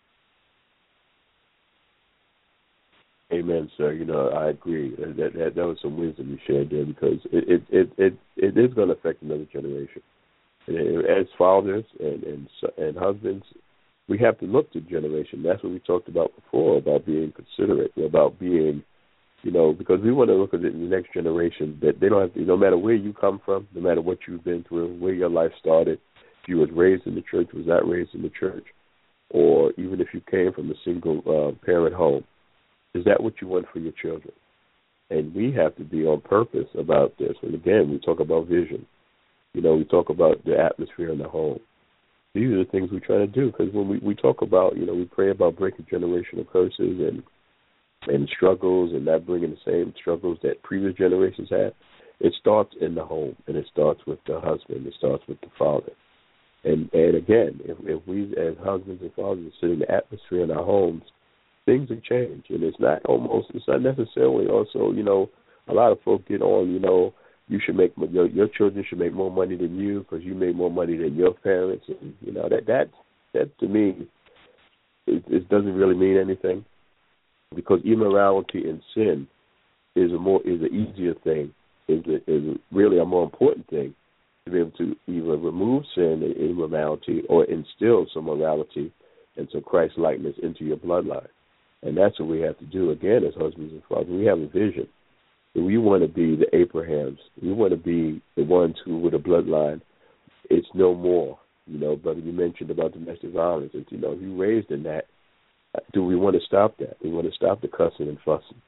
[SPEAKER 1] Amen, sir. You know, I agree. That that, that was some wisdom you shared there, because it it it, it, it is going to affect another generation. And as fathers and, and and husbands, we have to look to generation. That's what we talked about before, about being considerate, about being, you know, because we want to look at the next generation, that they don't have to, no matter where you come from, no matter what you've been through, where your life started, if you was raised in the church, was not raised in the church, or even if you came from a single uh, parent home, is that what you want for your children? And we have to be on purpose about this. And again, we talk about vision. You know, we talk about the atmosphere in the home. These are the things we try to do, because when we, we talk about, you know, we pray about breaking generational curses and and struggles and not bringing the same struggles that previous generations had. It starts in the home, and it starts with the husband. It starts with the father. And and again, if, if we as husbands and fathers sit in the atmosphere in our homes, things have changed. And it's not almost, it's not necessarily also, you know, a lot of folks get on, you know, you should make, your, your children should make more money than you because you made more money than your parents. And, you know, that, that, that to me, it, it doesn't really mean anything, because immorality and sin is a more, is an easier thing, is a, is really a more important thing, to be able to either remove sin and immorality or instill some morality and some Christ-likeness into your bloodline. And that's what we have to do, again, as husbands and fathers. We have a vision. We want to be the Abrahams. We want to be the ones who, with a bloodline, it's no more. You know, brother, you mentioned about domestic violence. It's, you know, you raised in that. Do we want to stop that? We want to stop the cussing and fussing.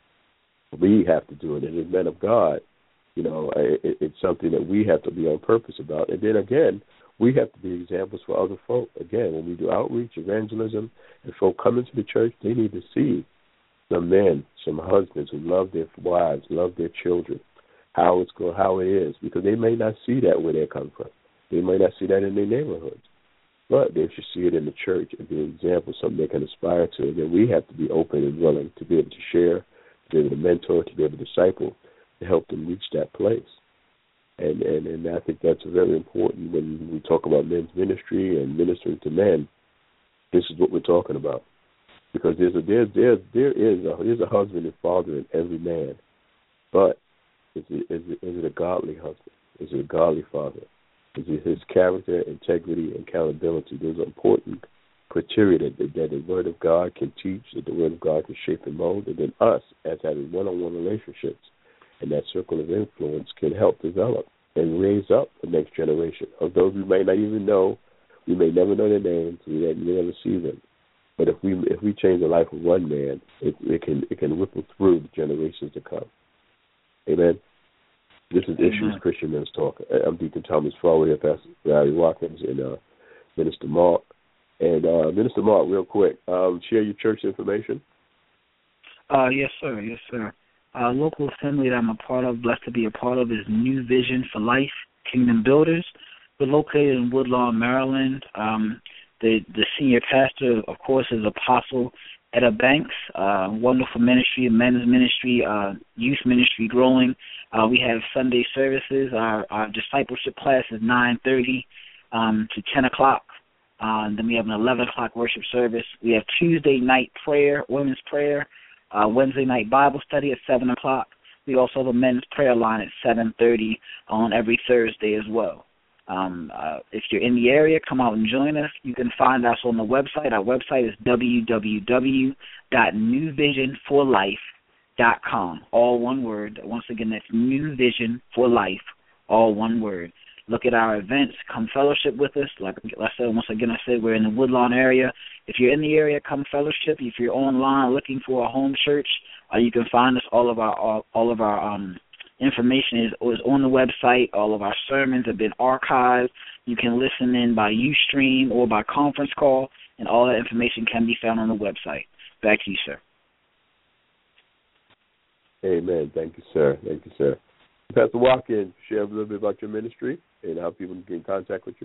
[SPEAKER 1] We have to do it. And as men of God, you know, it, it's something that we have to be on purpose about. And then, again, we have to be examples for other folk. Again, when we do outreach, evangelism, and folk come into the church, they need to see some men, some husbands who love their wives, love their children, how it's going, how it is, because they may not see that where they come from. They may not see that in their neighborhoods, but they should see it in the church and be an example, something they can aspire to. And then we have to be open and willing to be able to share, to be able to mentor, to be able to disciple, to help them reach that place. And, and and I think that's very important when we talk about men's ministry and ministering to men. This is what we're talking about, because there's a there's there there is a there's a husband and father in every man, but is it is it, is it a godly husband? Is it a godly father? Is it his character, integrity, and accountability? Those are important criteria that, that the Word of God can teach, that the Word of God can shape and mold, and then us as having one-on-one relationships and that circle of influence can help develop and raise up the next generation of those we may not even know. We may never know their names. We may never see them. But if we if we change the life of one man, it, it can it can ripple through the generations to come. Amen. This is Amen. Issues Christian Men's Talk. I'm Deacon Thomas Farwell here, Pastor Larry Watkins, and uh, Minister Mark. And uh, Minister Mark, real quick, um, share your church information.
[SPEAKER 3] Uh, yes, sir. Yes, sir. Uh, local assembly that I'm a part of, blessed to be a part of, is New Vision for Life Kingdom Builders. We're located in Woodlawn, Maryland. Um, the the senior pastor, of course, is Apostle Etta Banks. Uh, wonderful ministry, men's ministry, uh, youth ministry growing. Uh, we have Sunday services. Our, our discipleship class is nine thirty um, to ten o'clock. Uh, and then we have an eleven o'clock worship service. We have Tuesday night prayer, women's prayer. Uh, Wednesday night Bible study at seven o'clock. We also have a men's prayer line at seven thirty on every Thursday as well. Um, uh, if you're in the area, come out and join us. You can find us on the website. Our website is w w w dot new vision for life dot com, all one word. Once again, that's New Vision for Life, all one word. Look at our events. Come fellowship with us. Like I said, once again, I said we're in the Woodlawn area. If you're in the area, come fellowship. If you're online looking for a home church, uh, you can find us. All of our all, all of our um, information is, is on the website. All of our sermons have been archived. You can listen in by Ustream or by conference call and all that information can be found on the website. Back to you, sir.
[SPEAKER 1] Amen. Thank you, sir. Thank you, sir. Pastor Watkins, share a little bit about your ministry and how people can get in contact with you.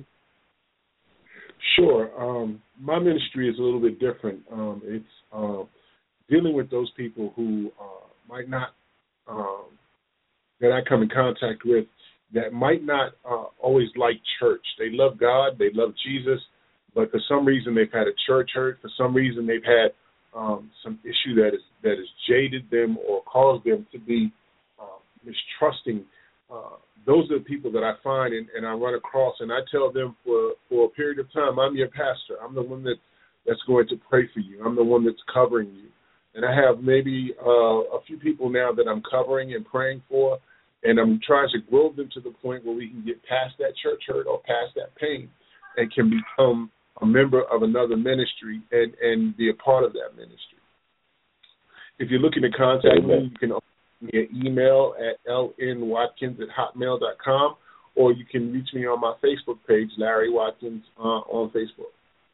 [SPEAKER 2] Sure. Um, my ministry is a little bit different. Um, it's uh, dealing with those people who uh, might not, um, that I come in contact with, that might not uh, always like church. They love God, they love Jesus, but for some reason they've had a church hurt. For some reason they've had um, some issue that is that has jaded them or caused them to be uh, mistrusting. Uh, those are the people that I find and, and I run across, and I tell them for, for a period of time, I'm your pastor. I'm the one that, that's going to pray for you. I'm the one that's covering you. And I have maybe uh, a few people now that I'm covering and praying for, and I'm trying to grow them to the point where we can get past that church hurt or past that pain and can become a member of another ministry and, and be a part of that ministry. If you're looking to contact
[SPEAKER 1] Amen.
[SPEAKER 2] me, you can me an email at l n watkins at hotmail dot com, or you can reach me on my Facebook page, Larry Watkins, uh, on Facebook.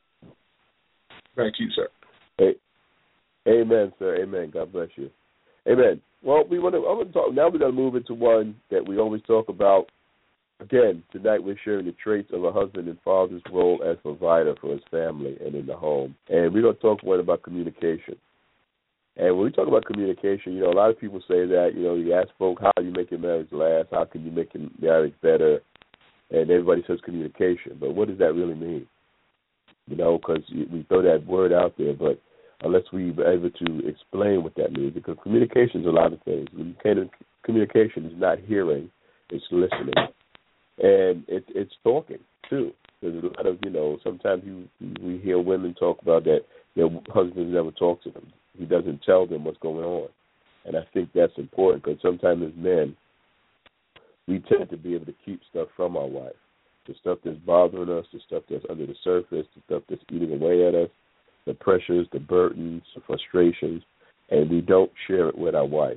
[SPEAKER 2] Back to you, sir.
[SPEAKER 1] Hey, amen, sir. Amen. God bless you. Amen. Well, we want to. I want to talk now. We're going to move into one that we always talk about. Again, tonight we're sharing the traits of a husband and father's role as provider for his family and in the home, and we're going to talk more about communication. And when we talk about communication, you know, a lot of people say that, you know, you ask folk, how do you make your marriage last? How can you make your marriage better? And everybody says communication. But what does that really mean? You know, because we throw that word out there, but unless we're able to explain what that means, because communication is a lot of things. Communication is not hearing, it's listening. And it, it's talking, too. There's a lot of, you know, sometimes you we hear women talk about that their husbands never talk to them. He doesn't tell them what's going on. And I think that's important because sometimes as men, we tend to be able to keep stuff from our wife. The stuff that's bothering us, the stuff that's under the surface, the stuff that's eating away at us, the pressures, the burdens, the frustrations, and we don't share it with our wife.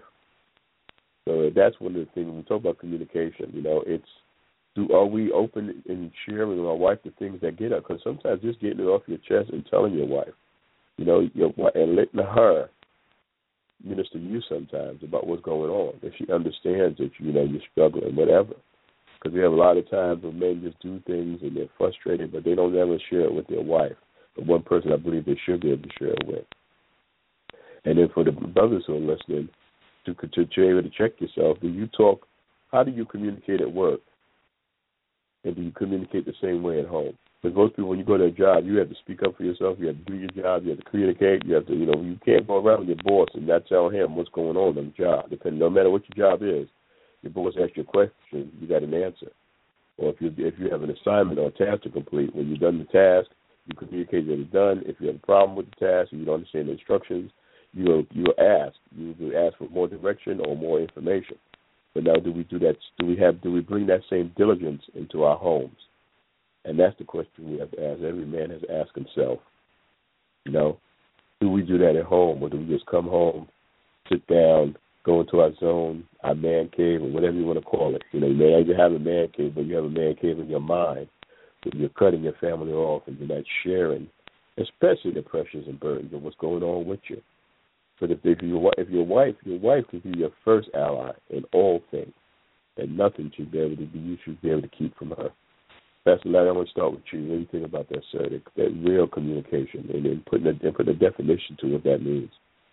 [SPEAKER 1] So that's one of the things when we talk about communication, you know, it's, do are we open in sharing with our wife the things that get us? Because sometimes just getting it off your chest and telling your wife, you know, your, and letting her minister to you sometimes about what's going on. If she understands that, you know, you're struggling, whatever. Because we have a lot of times when men just do things and they're frustrated, but they don't ever share it with their wife. But one person I believe they should be able to share it with. And then for the brothers who are listening, to, to, to be able to check yourself, do you talk, how do you communicate at work? And do you communicate the same way at home? Because most people, when you go to a job, you have to speak up for yourself. You have to do your job. You have to communicate. You have to, you know, you can't go around with your boss and not tell him what's going on in the job. Depending, no matter what your job is, your boss asks you a question, you got an answer. Or if you if you have an assignment or a task to complete, when you've done the task, you communicate that it's done. If you have a problem with the task or you don't understand the instructions, you'll you'll ask. You will ask for more direction or more information. But now, do we do that? Do we have? Do we bring that same diligence into our homes? And that's the question we have to ask. Every man has to ask himself. You know, do we do that at home, or do we just come home, sit down, go into our zone, our man cave, or whatever you want to call it? You know, you may either have a man cave, but you have a man cave in your mind, but you're cutting your family off and you're not sharing, especially the pressures and burdens of what's going on with you. But if, if your if your wife, your wife could be your first ally in all things, and nothing should be able to be you should be able to keep from her. Pastor Larry, I want to start with you. What do you think about that, sir? That, that real communication, and then putting a, and putting a definition to what that means.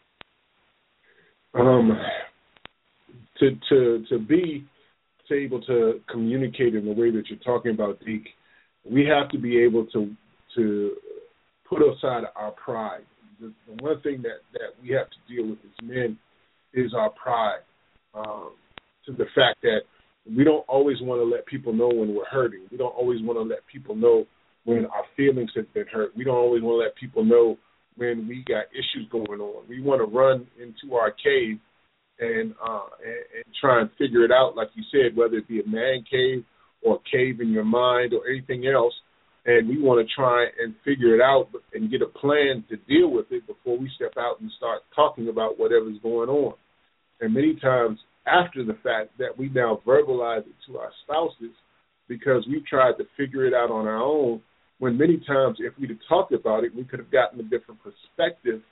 [SPEAKER 2] Um, to to to be to able to communicate in the way that you're talking about, Deke, we have to be able to to put aside our pride. The, the one thing that, that we have to deal with as men is our pride. Um, to the fact that we don't always want to let people know when we're hurting. We don't always want to let people know when our feelings have been hurt. We don't always want to let people know when we got issues going on. We want to run into our cave and, uh, and and try and figure it out, like you said, whether it be a man cave or a cave in your mind or anything else. And we want to try and figure it out and get a plan to deal with it before we step out and start talking about whatever's going on. And many times after the fact that we now verbalize it to our spouses because we've tried to figure it out on our own, when many times if we'd have talked about it, we could have gotten a different perspective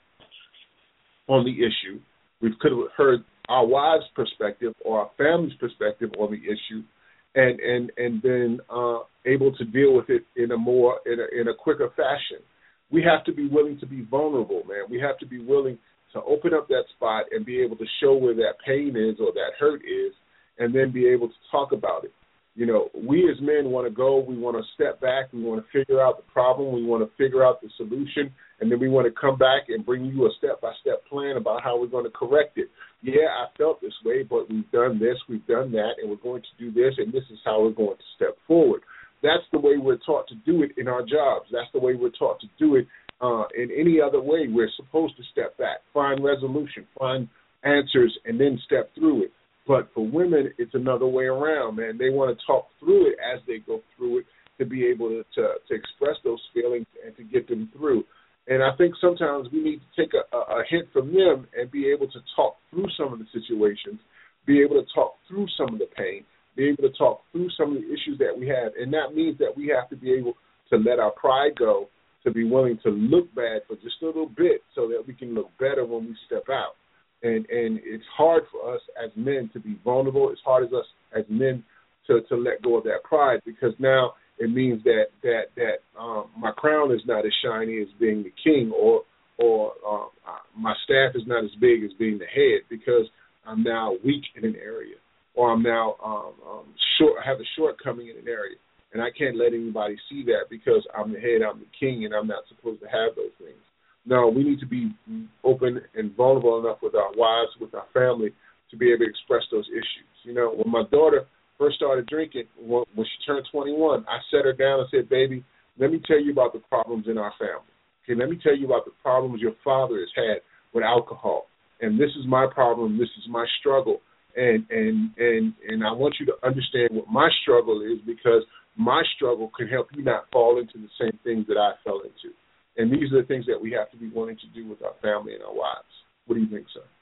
[SPEAKER 2] on the issue. We could have heard our wives' perspective or our family's perspective on the issue, and and and been uh, able to deal with it in a more in a, in a quicker fashion. We have to be willing to be vulnerable, man. We have to be willing to open up that spot and be able to show where that pain is or that hurt is, and then be able to talk about it. You know, we as men want to go, we want to step back, we want to figure out the problem, we want to figure out the solution, and then we want to come back and bring you a step-by-step plan about how we're going to correct it. Yeah, I felt this way, but we've done this, we've done that, and we're going to do this, and this is how we're going to step forward. That's the way we're taught to do it in our jobs. That's the way we're taught to do it uh, in any other way. We're supposed to step back, find resolution, find answers, and then step through it. But for women, it's another way around, man. They want to talk through it as they go through it to be able to, to, to express those feelings and to get them through. And I think sometimes we need to take a, a hint from them and be able to talk through some of the situations, be able to talk through some of the pain, be able to talk through some of the issues that we have. And that means that we have to be able to let our pride go, to be willing to look bad for just a little bit so that we can look better when we step out. And and it's hard for us as men to be vulnerable. It's hard as us as men to, to let go of that pride, because now it means that that that um, my crown is not as shiny as being the king, or or um, my staff is not as big as being the head, because I'm now weak in an area, or I'm now um, um, short. I have a shortcoming in an area, and I can't let anybody see that because I'm the head, I'm the king, and I'm not supposed to have those things. No, we need to be open and vulnerable enough with our wives, with our family, to be able to express those issues. You know, when my daughter first started drinking, when she turned twenty-one, I sat her down and said, baby, let me tell you about the problems in our family. Okay, let me tell you about the problems your father has had with alcohol. And this is my problem, this is my struggle. And and and and I want you to understand what my struggle is, because my struggle can help you not fall into the same things that I fell into. And these are the things that we have to be willing to do with our family and our wives. What do you think, sir?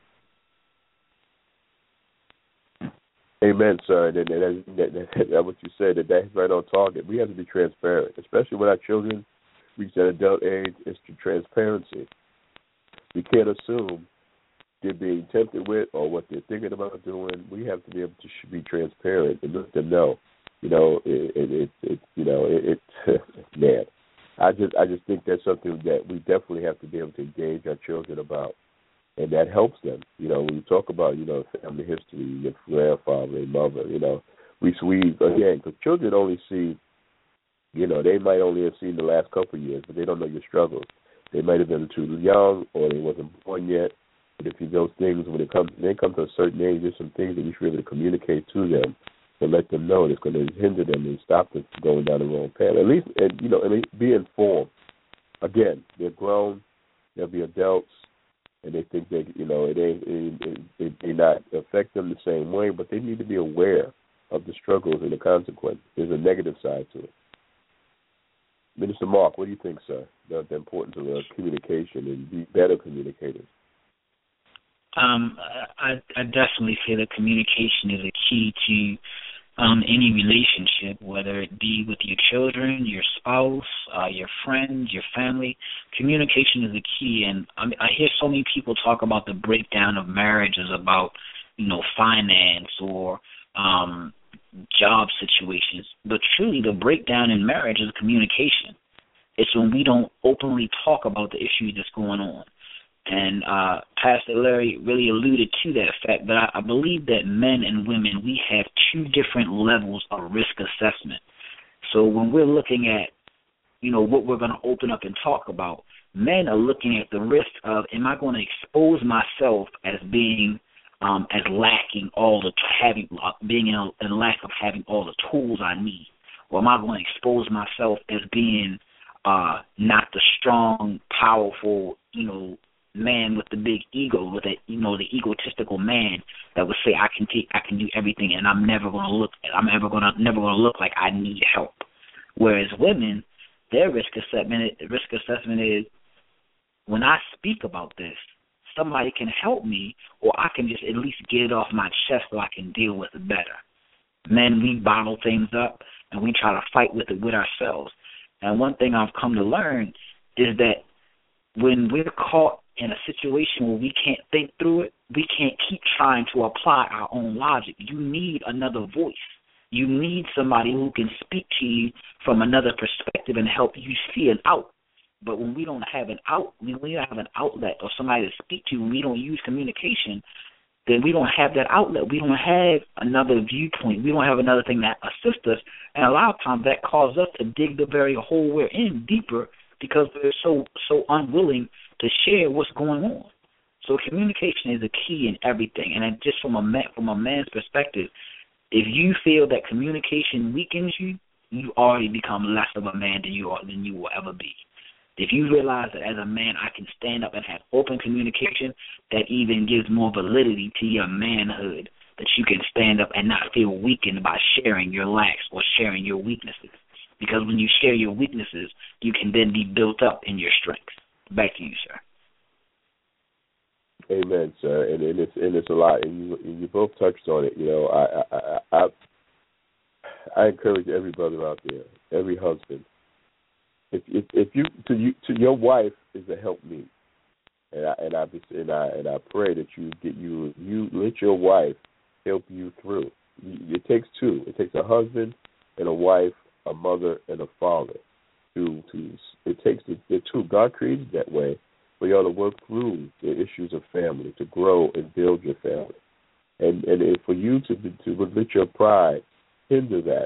[SPEAKER 1] Amen, sir. And that, that, that, that, that what you said, that that's right on target. We have to be transparent, especially when our children reach that adult age. It's the transparency. We can't assume they're being tempted with or what they're thinking about doing. We have to be able to be transparent and let them know. You know, it, it, it, it you know, it, it man. I just, I just think that's something that we definitely have to be able to engage our children about, and that helps them. You know, when you talk about, you know, family history, your grandfather and mother, you know, we, we again, because children only see, you know, they might only have seen the last couple of years, but they don't know your struggles. They might have been too young, or they wasn't born yet. But if you those things, when it comes, they come to a certain age, there's some things that we should be able to communicate to them, to let them know that's going to hinder them and stop them from going down the wrong path. At least, and, you know, I mean, be informed. Again, they're grown, they'll be adults, and they think that, you know, it ain't, it, it, it may not affect them the same way, but they need to be aware of the struggles and the consequences. There's a negative side to it. Minister Mark, what do you think, sir, about the importance of uh, communication and be better communicators?
[SPEAKER 3] Um, I, I definitely say that communication is a key to um, any relationship, whether it be with your children, your spouse, uh, your friends, your family. Communication is a key, and I, mean, I hear so many people talk about the breakdown of marriages, about, you know, finance or um, job situations, but truly the breakdown in marriage is communication. It's when we don't openly talk about the issue that's going on. And uh, Pastor Larry really alluded to that fact, but I, I believe that men and women, we have two different levels of risk assessment. So when we're looking at, you know, what we're going to open up and talk about, men are looking at the risk of, am I going to expose myself as being, um, as lacking all the, having, uh, being in, a, in lack of having all the tools I need? Or am I going to expose myself as being uh, not the strong, powerful, you know, man with the big ego, with a, you know, the egotistical man that would say I can take, I can do everything, and I'm never going to look, I'm ever going to never going to look like I need help. Whereas women, their risk assessment, risk assessment is, when I speak about this, somebody can help me, or I can just at least get it off my chest so I can deal with it better. Men, we bottle things up and we try to fight with it with ourselves. And one thing I've come to learn is that when we're caught in a situation where we can't think through it, we can't keep trying to apply our own logic. You need another voice. You need somebody who can speak to you from another perspective and help you see an out. But when we don't have an out, when we don't have an outlet or somebody to speak to, when we don't use communication, then we don't have that outlet. We don't have another viewpoint. We don't have another thing that assists us. And a lot of times that causes us to dig the very hole we're in deeper because we're so so unwilling to share what's going on. So communication is a key in everything. And just from a man, from a man's perspective, if you feel that communication weakens you, you already become less of a man than you are than you will ever be. If you realize that as a man I can stand up and have open communication, that even gives more validity to your manhood, that you can stand up and not feel weakened by sharing your lacks or sharing your weaknesses. Because when you share your weaknesses, you can then be built up in your strengths. Back to you, sir.
[SPEAKER 1] Amen, sir. And, and it's and it's a lot. And you and you both touched on it. You know, I I I, I encourage every brother out there, every husband. If if, if you to you to your wife is a helpmeet, and I and I and I and I pray that you get you you let your wife help you through. It takes two. It takes a husband and a wife, a mother and a father. To to it takes the, the two. God created that way for y'all to work through the issues of family, to grow and build your family, and and if for you to to let your pride hinder that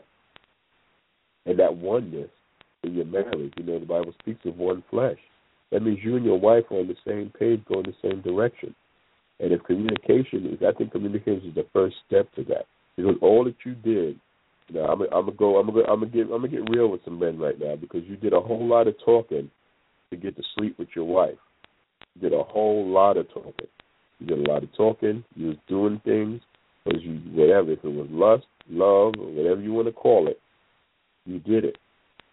[SPEAKER 1] and that oneness in your marriage. You know, the Bible speaks of one flesh. That means you and your wife are on the same page, going the same direction. And if communication is, I think communication is the first step to that. Because all that you did, you know, I'm gonna go, I'm gonna, I'm gonna get, I'm gonna get real with some men right now, because you did a whole lot of talking to get to sleep with your wife. You did a whole lot of talking. You did a lot of talking. You was doing things because you, whatever, if it was lust, love, or whatever you want to call it, you did it.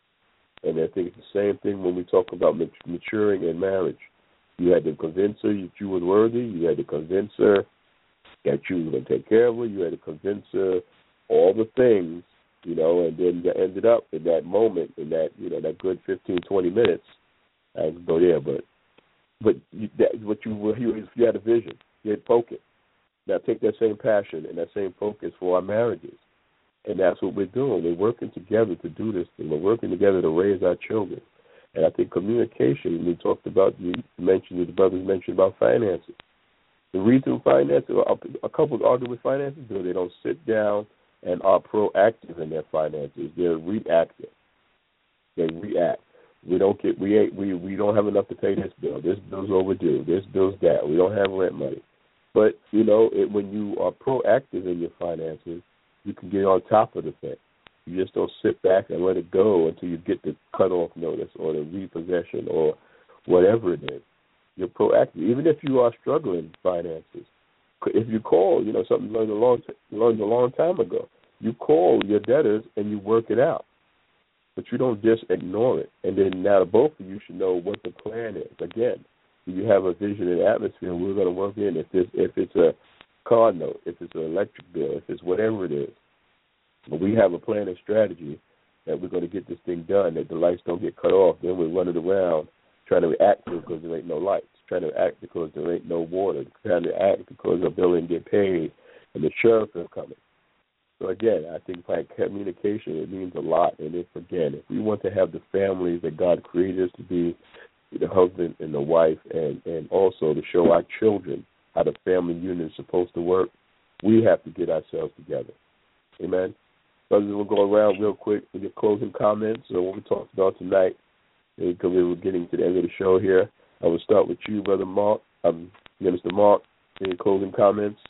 [SPEAKER 1] And I think it's the same thing when we talk about maturing in marriage. You had to convince her that you were worthy. You had to convince her that you were going to take care of her. You had to convince her all the things, you know, and then you ended up in that moment, in that, you know, that good fifteen, twenty minutes. I can go there, but but you, that, what you, you, you had a vision. You had focus. Now take that same passion and that same focus for our marriages. And that's what we're doing. We're working together to do this thing. We're working together to raise our children. And I think communication, we talked about, you mentioned, the brothers mentioned about finances. The reason finances, a couple argue with finances because they don't sit down and are proactive in their finances. They're reactive. They react. We don't get, we ain't, we we don't have enough to pay this bill. This bill's overdue. This bill's that. We don't have rent money. But, you know, it, when you are proactive in your finances, you can get on top of the thing. You just don't sit back and let it go until you get the cutoff notice or the repossession or whatever it is. You're proactive. Even if you are struggling finances, if you call, you know, something you learned a long, learned a long time ago, you call your debtors and you work it out. But you don't just ignore it. And then now both of you should know what the plan is. Again, you have a vision and atmosphere, we're going to work in. If this, if it's a car note, if it's an electric bill, if it's whatever it is, but we have a plan and strategy that we're going to get this thing done, that the lights don't get cut off. Then we're running around trying to react to it because there ain't no lights, trying to act because there ain't no water, trying to act because the bill didn't get paid and the sheriff is coming. So, again, I think by communication, it means a lot. And if, again, if we want to have the families that God created us to be, the husband and the wife, and, and also to show our children how the family unit is supposed to work, we have to get ourselves together. Amen. Brothers, we'll go around real quick with your closing comments on what we talked about tonight, because we were getting to the end of the show here. I will start with you, Brother Mark, um, Minister Mark. Any closing comments?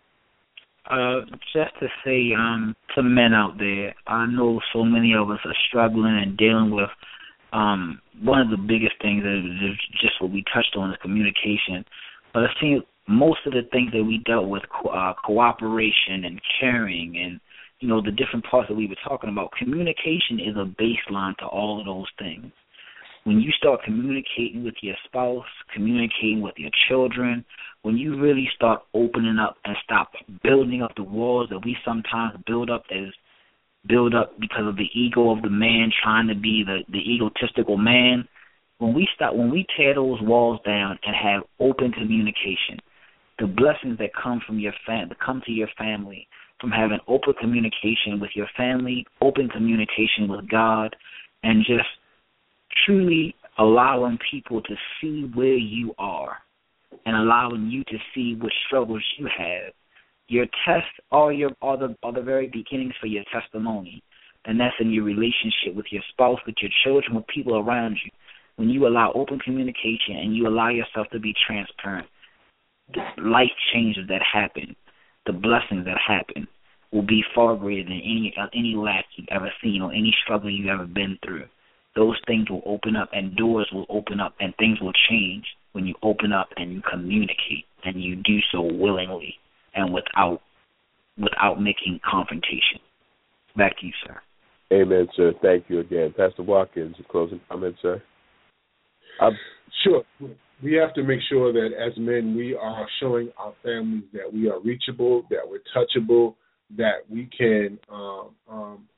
[SPEAKER 3] Uh, just to say um, to men out there, I know so many of us are struggling and dealing with um, one of the biggest things is just what we touched on is communication. But I think most of the things that we dealt with, co- uh, cooperation and caring and, you know, the different parts that we were talking about, communication is a baseline to all of those things. When you start communicating with your spouse, communicating with your children, when you really start opening up and stop building up the walls that we sometimes build up as build up because of the ego of the man trying to be the, the egotistical man. When we stop, when we tear those walls down and have open communication, the blessings that come from your fam- that come to your family from having open communication with your family, open communication with God, and just truly allowing people to see where you are and allowing you to see what struggles you have. Your tests are your are the are the very beginnings for your testimony, and that's in your relationship with your spouse, with your children, with people around you. When you allow open communication and you allow yourself to be transparent, the life changes that happen, the blessings that happen, will be far greater than any uh, any lack you've ever seen or any struggle you've ever been through. Those things will open up and doors will open up and things will change when you open up and you communicate, and you do so willingly and without without making confrontation. Back to you, sir.
[SPEAKER 1] Amen, sir. Thank you again. Pastor Watkins, a closing comment, sir?
[SPEAKER 2] I'm, sure. We have to make sure that as men we are showing our families that we are reachable, that we're touchable, that we can um, um,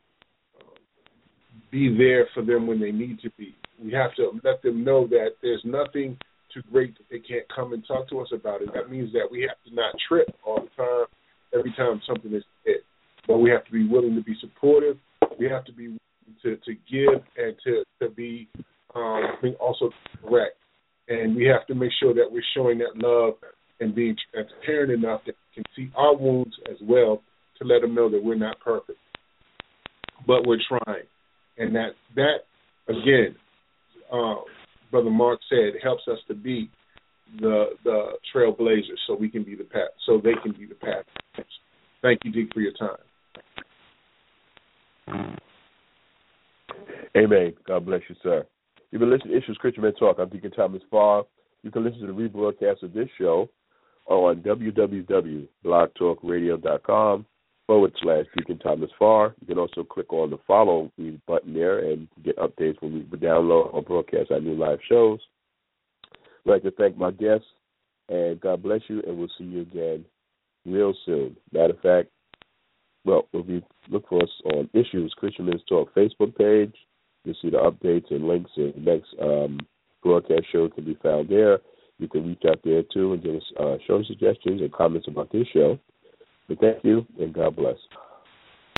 [SPEAKER 2] be there for them when they need to be. We have to let them know that there's nothing too great that they can't come and talk to us about it. That means that we have to not trip all the time, every time something is hit. But we have to be willing to be supportive. We have to be willing to, to give and to, to be um, also correct. And we have to make sure that we're showing that love and being transparent enough that we can see our wounds as well, to let them know that we're not perfect, but we're trying. And that, that again, uh, Brother Mark said, helps us to be the the trailblazers so we can be the path, so they can be the path. Thank you, Deke, for your time.
[SPEAKER 1] Amen. God bless you, sir. You've been listening to Issues Christian Men Talk. I'm Deacon Thomas Farr. You can listen to the rebroadcast of this show on www.blogtalkradio.com forward slash Deacon Thomas Farr. You can also click on the follow me button there and get updates when we download or broadcast our new live shows. I'd like to thank my guests, and God bless you, and we'll see you again real soon. Matter of fact, well, we'll be, look for us on Issues Christian Men's Talk Facebook page. You'll see the updates and links, and the next um, broadcast show can be found there. You can reach out there, too, and give us uh, show suggestions and comments about this show. But thank you, and God bless.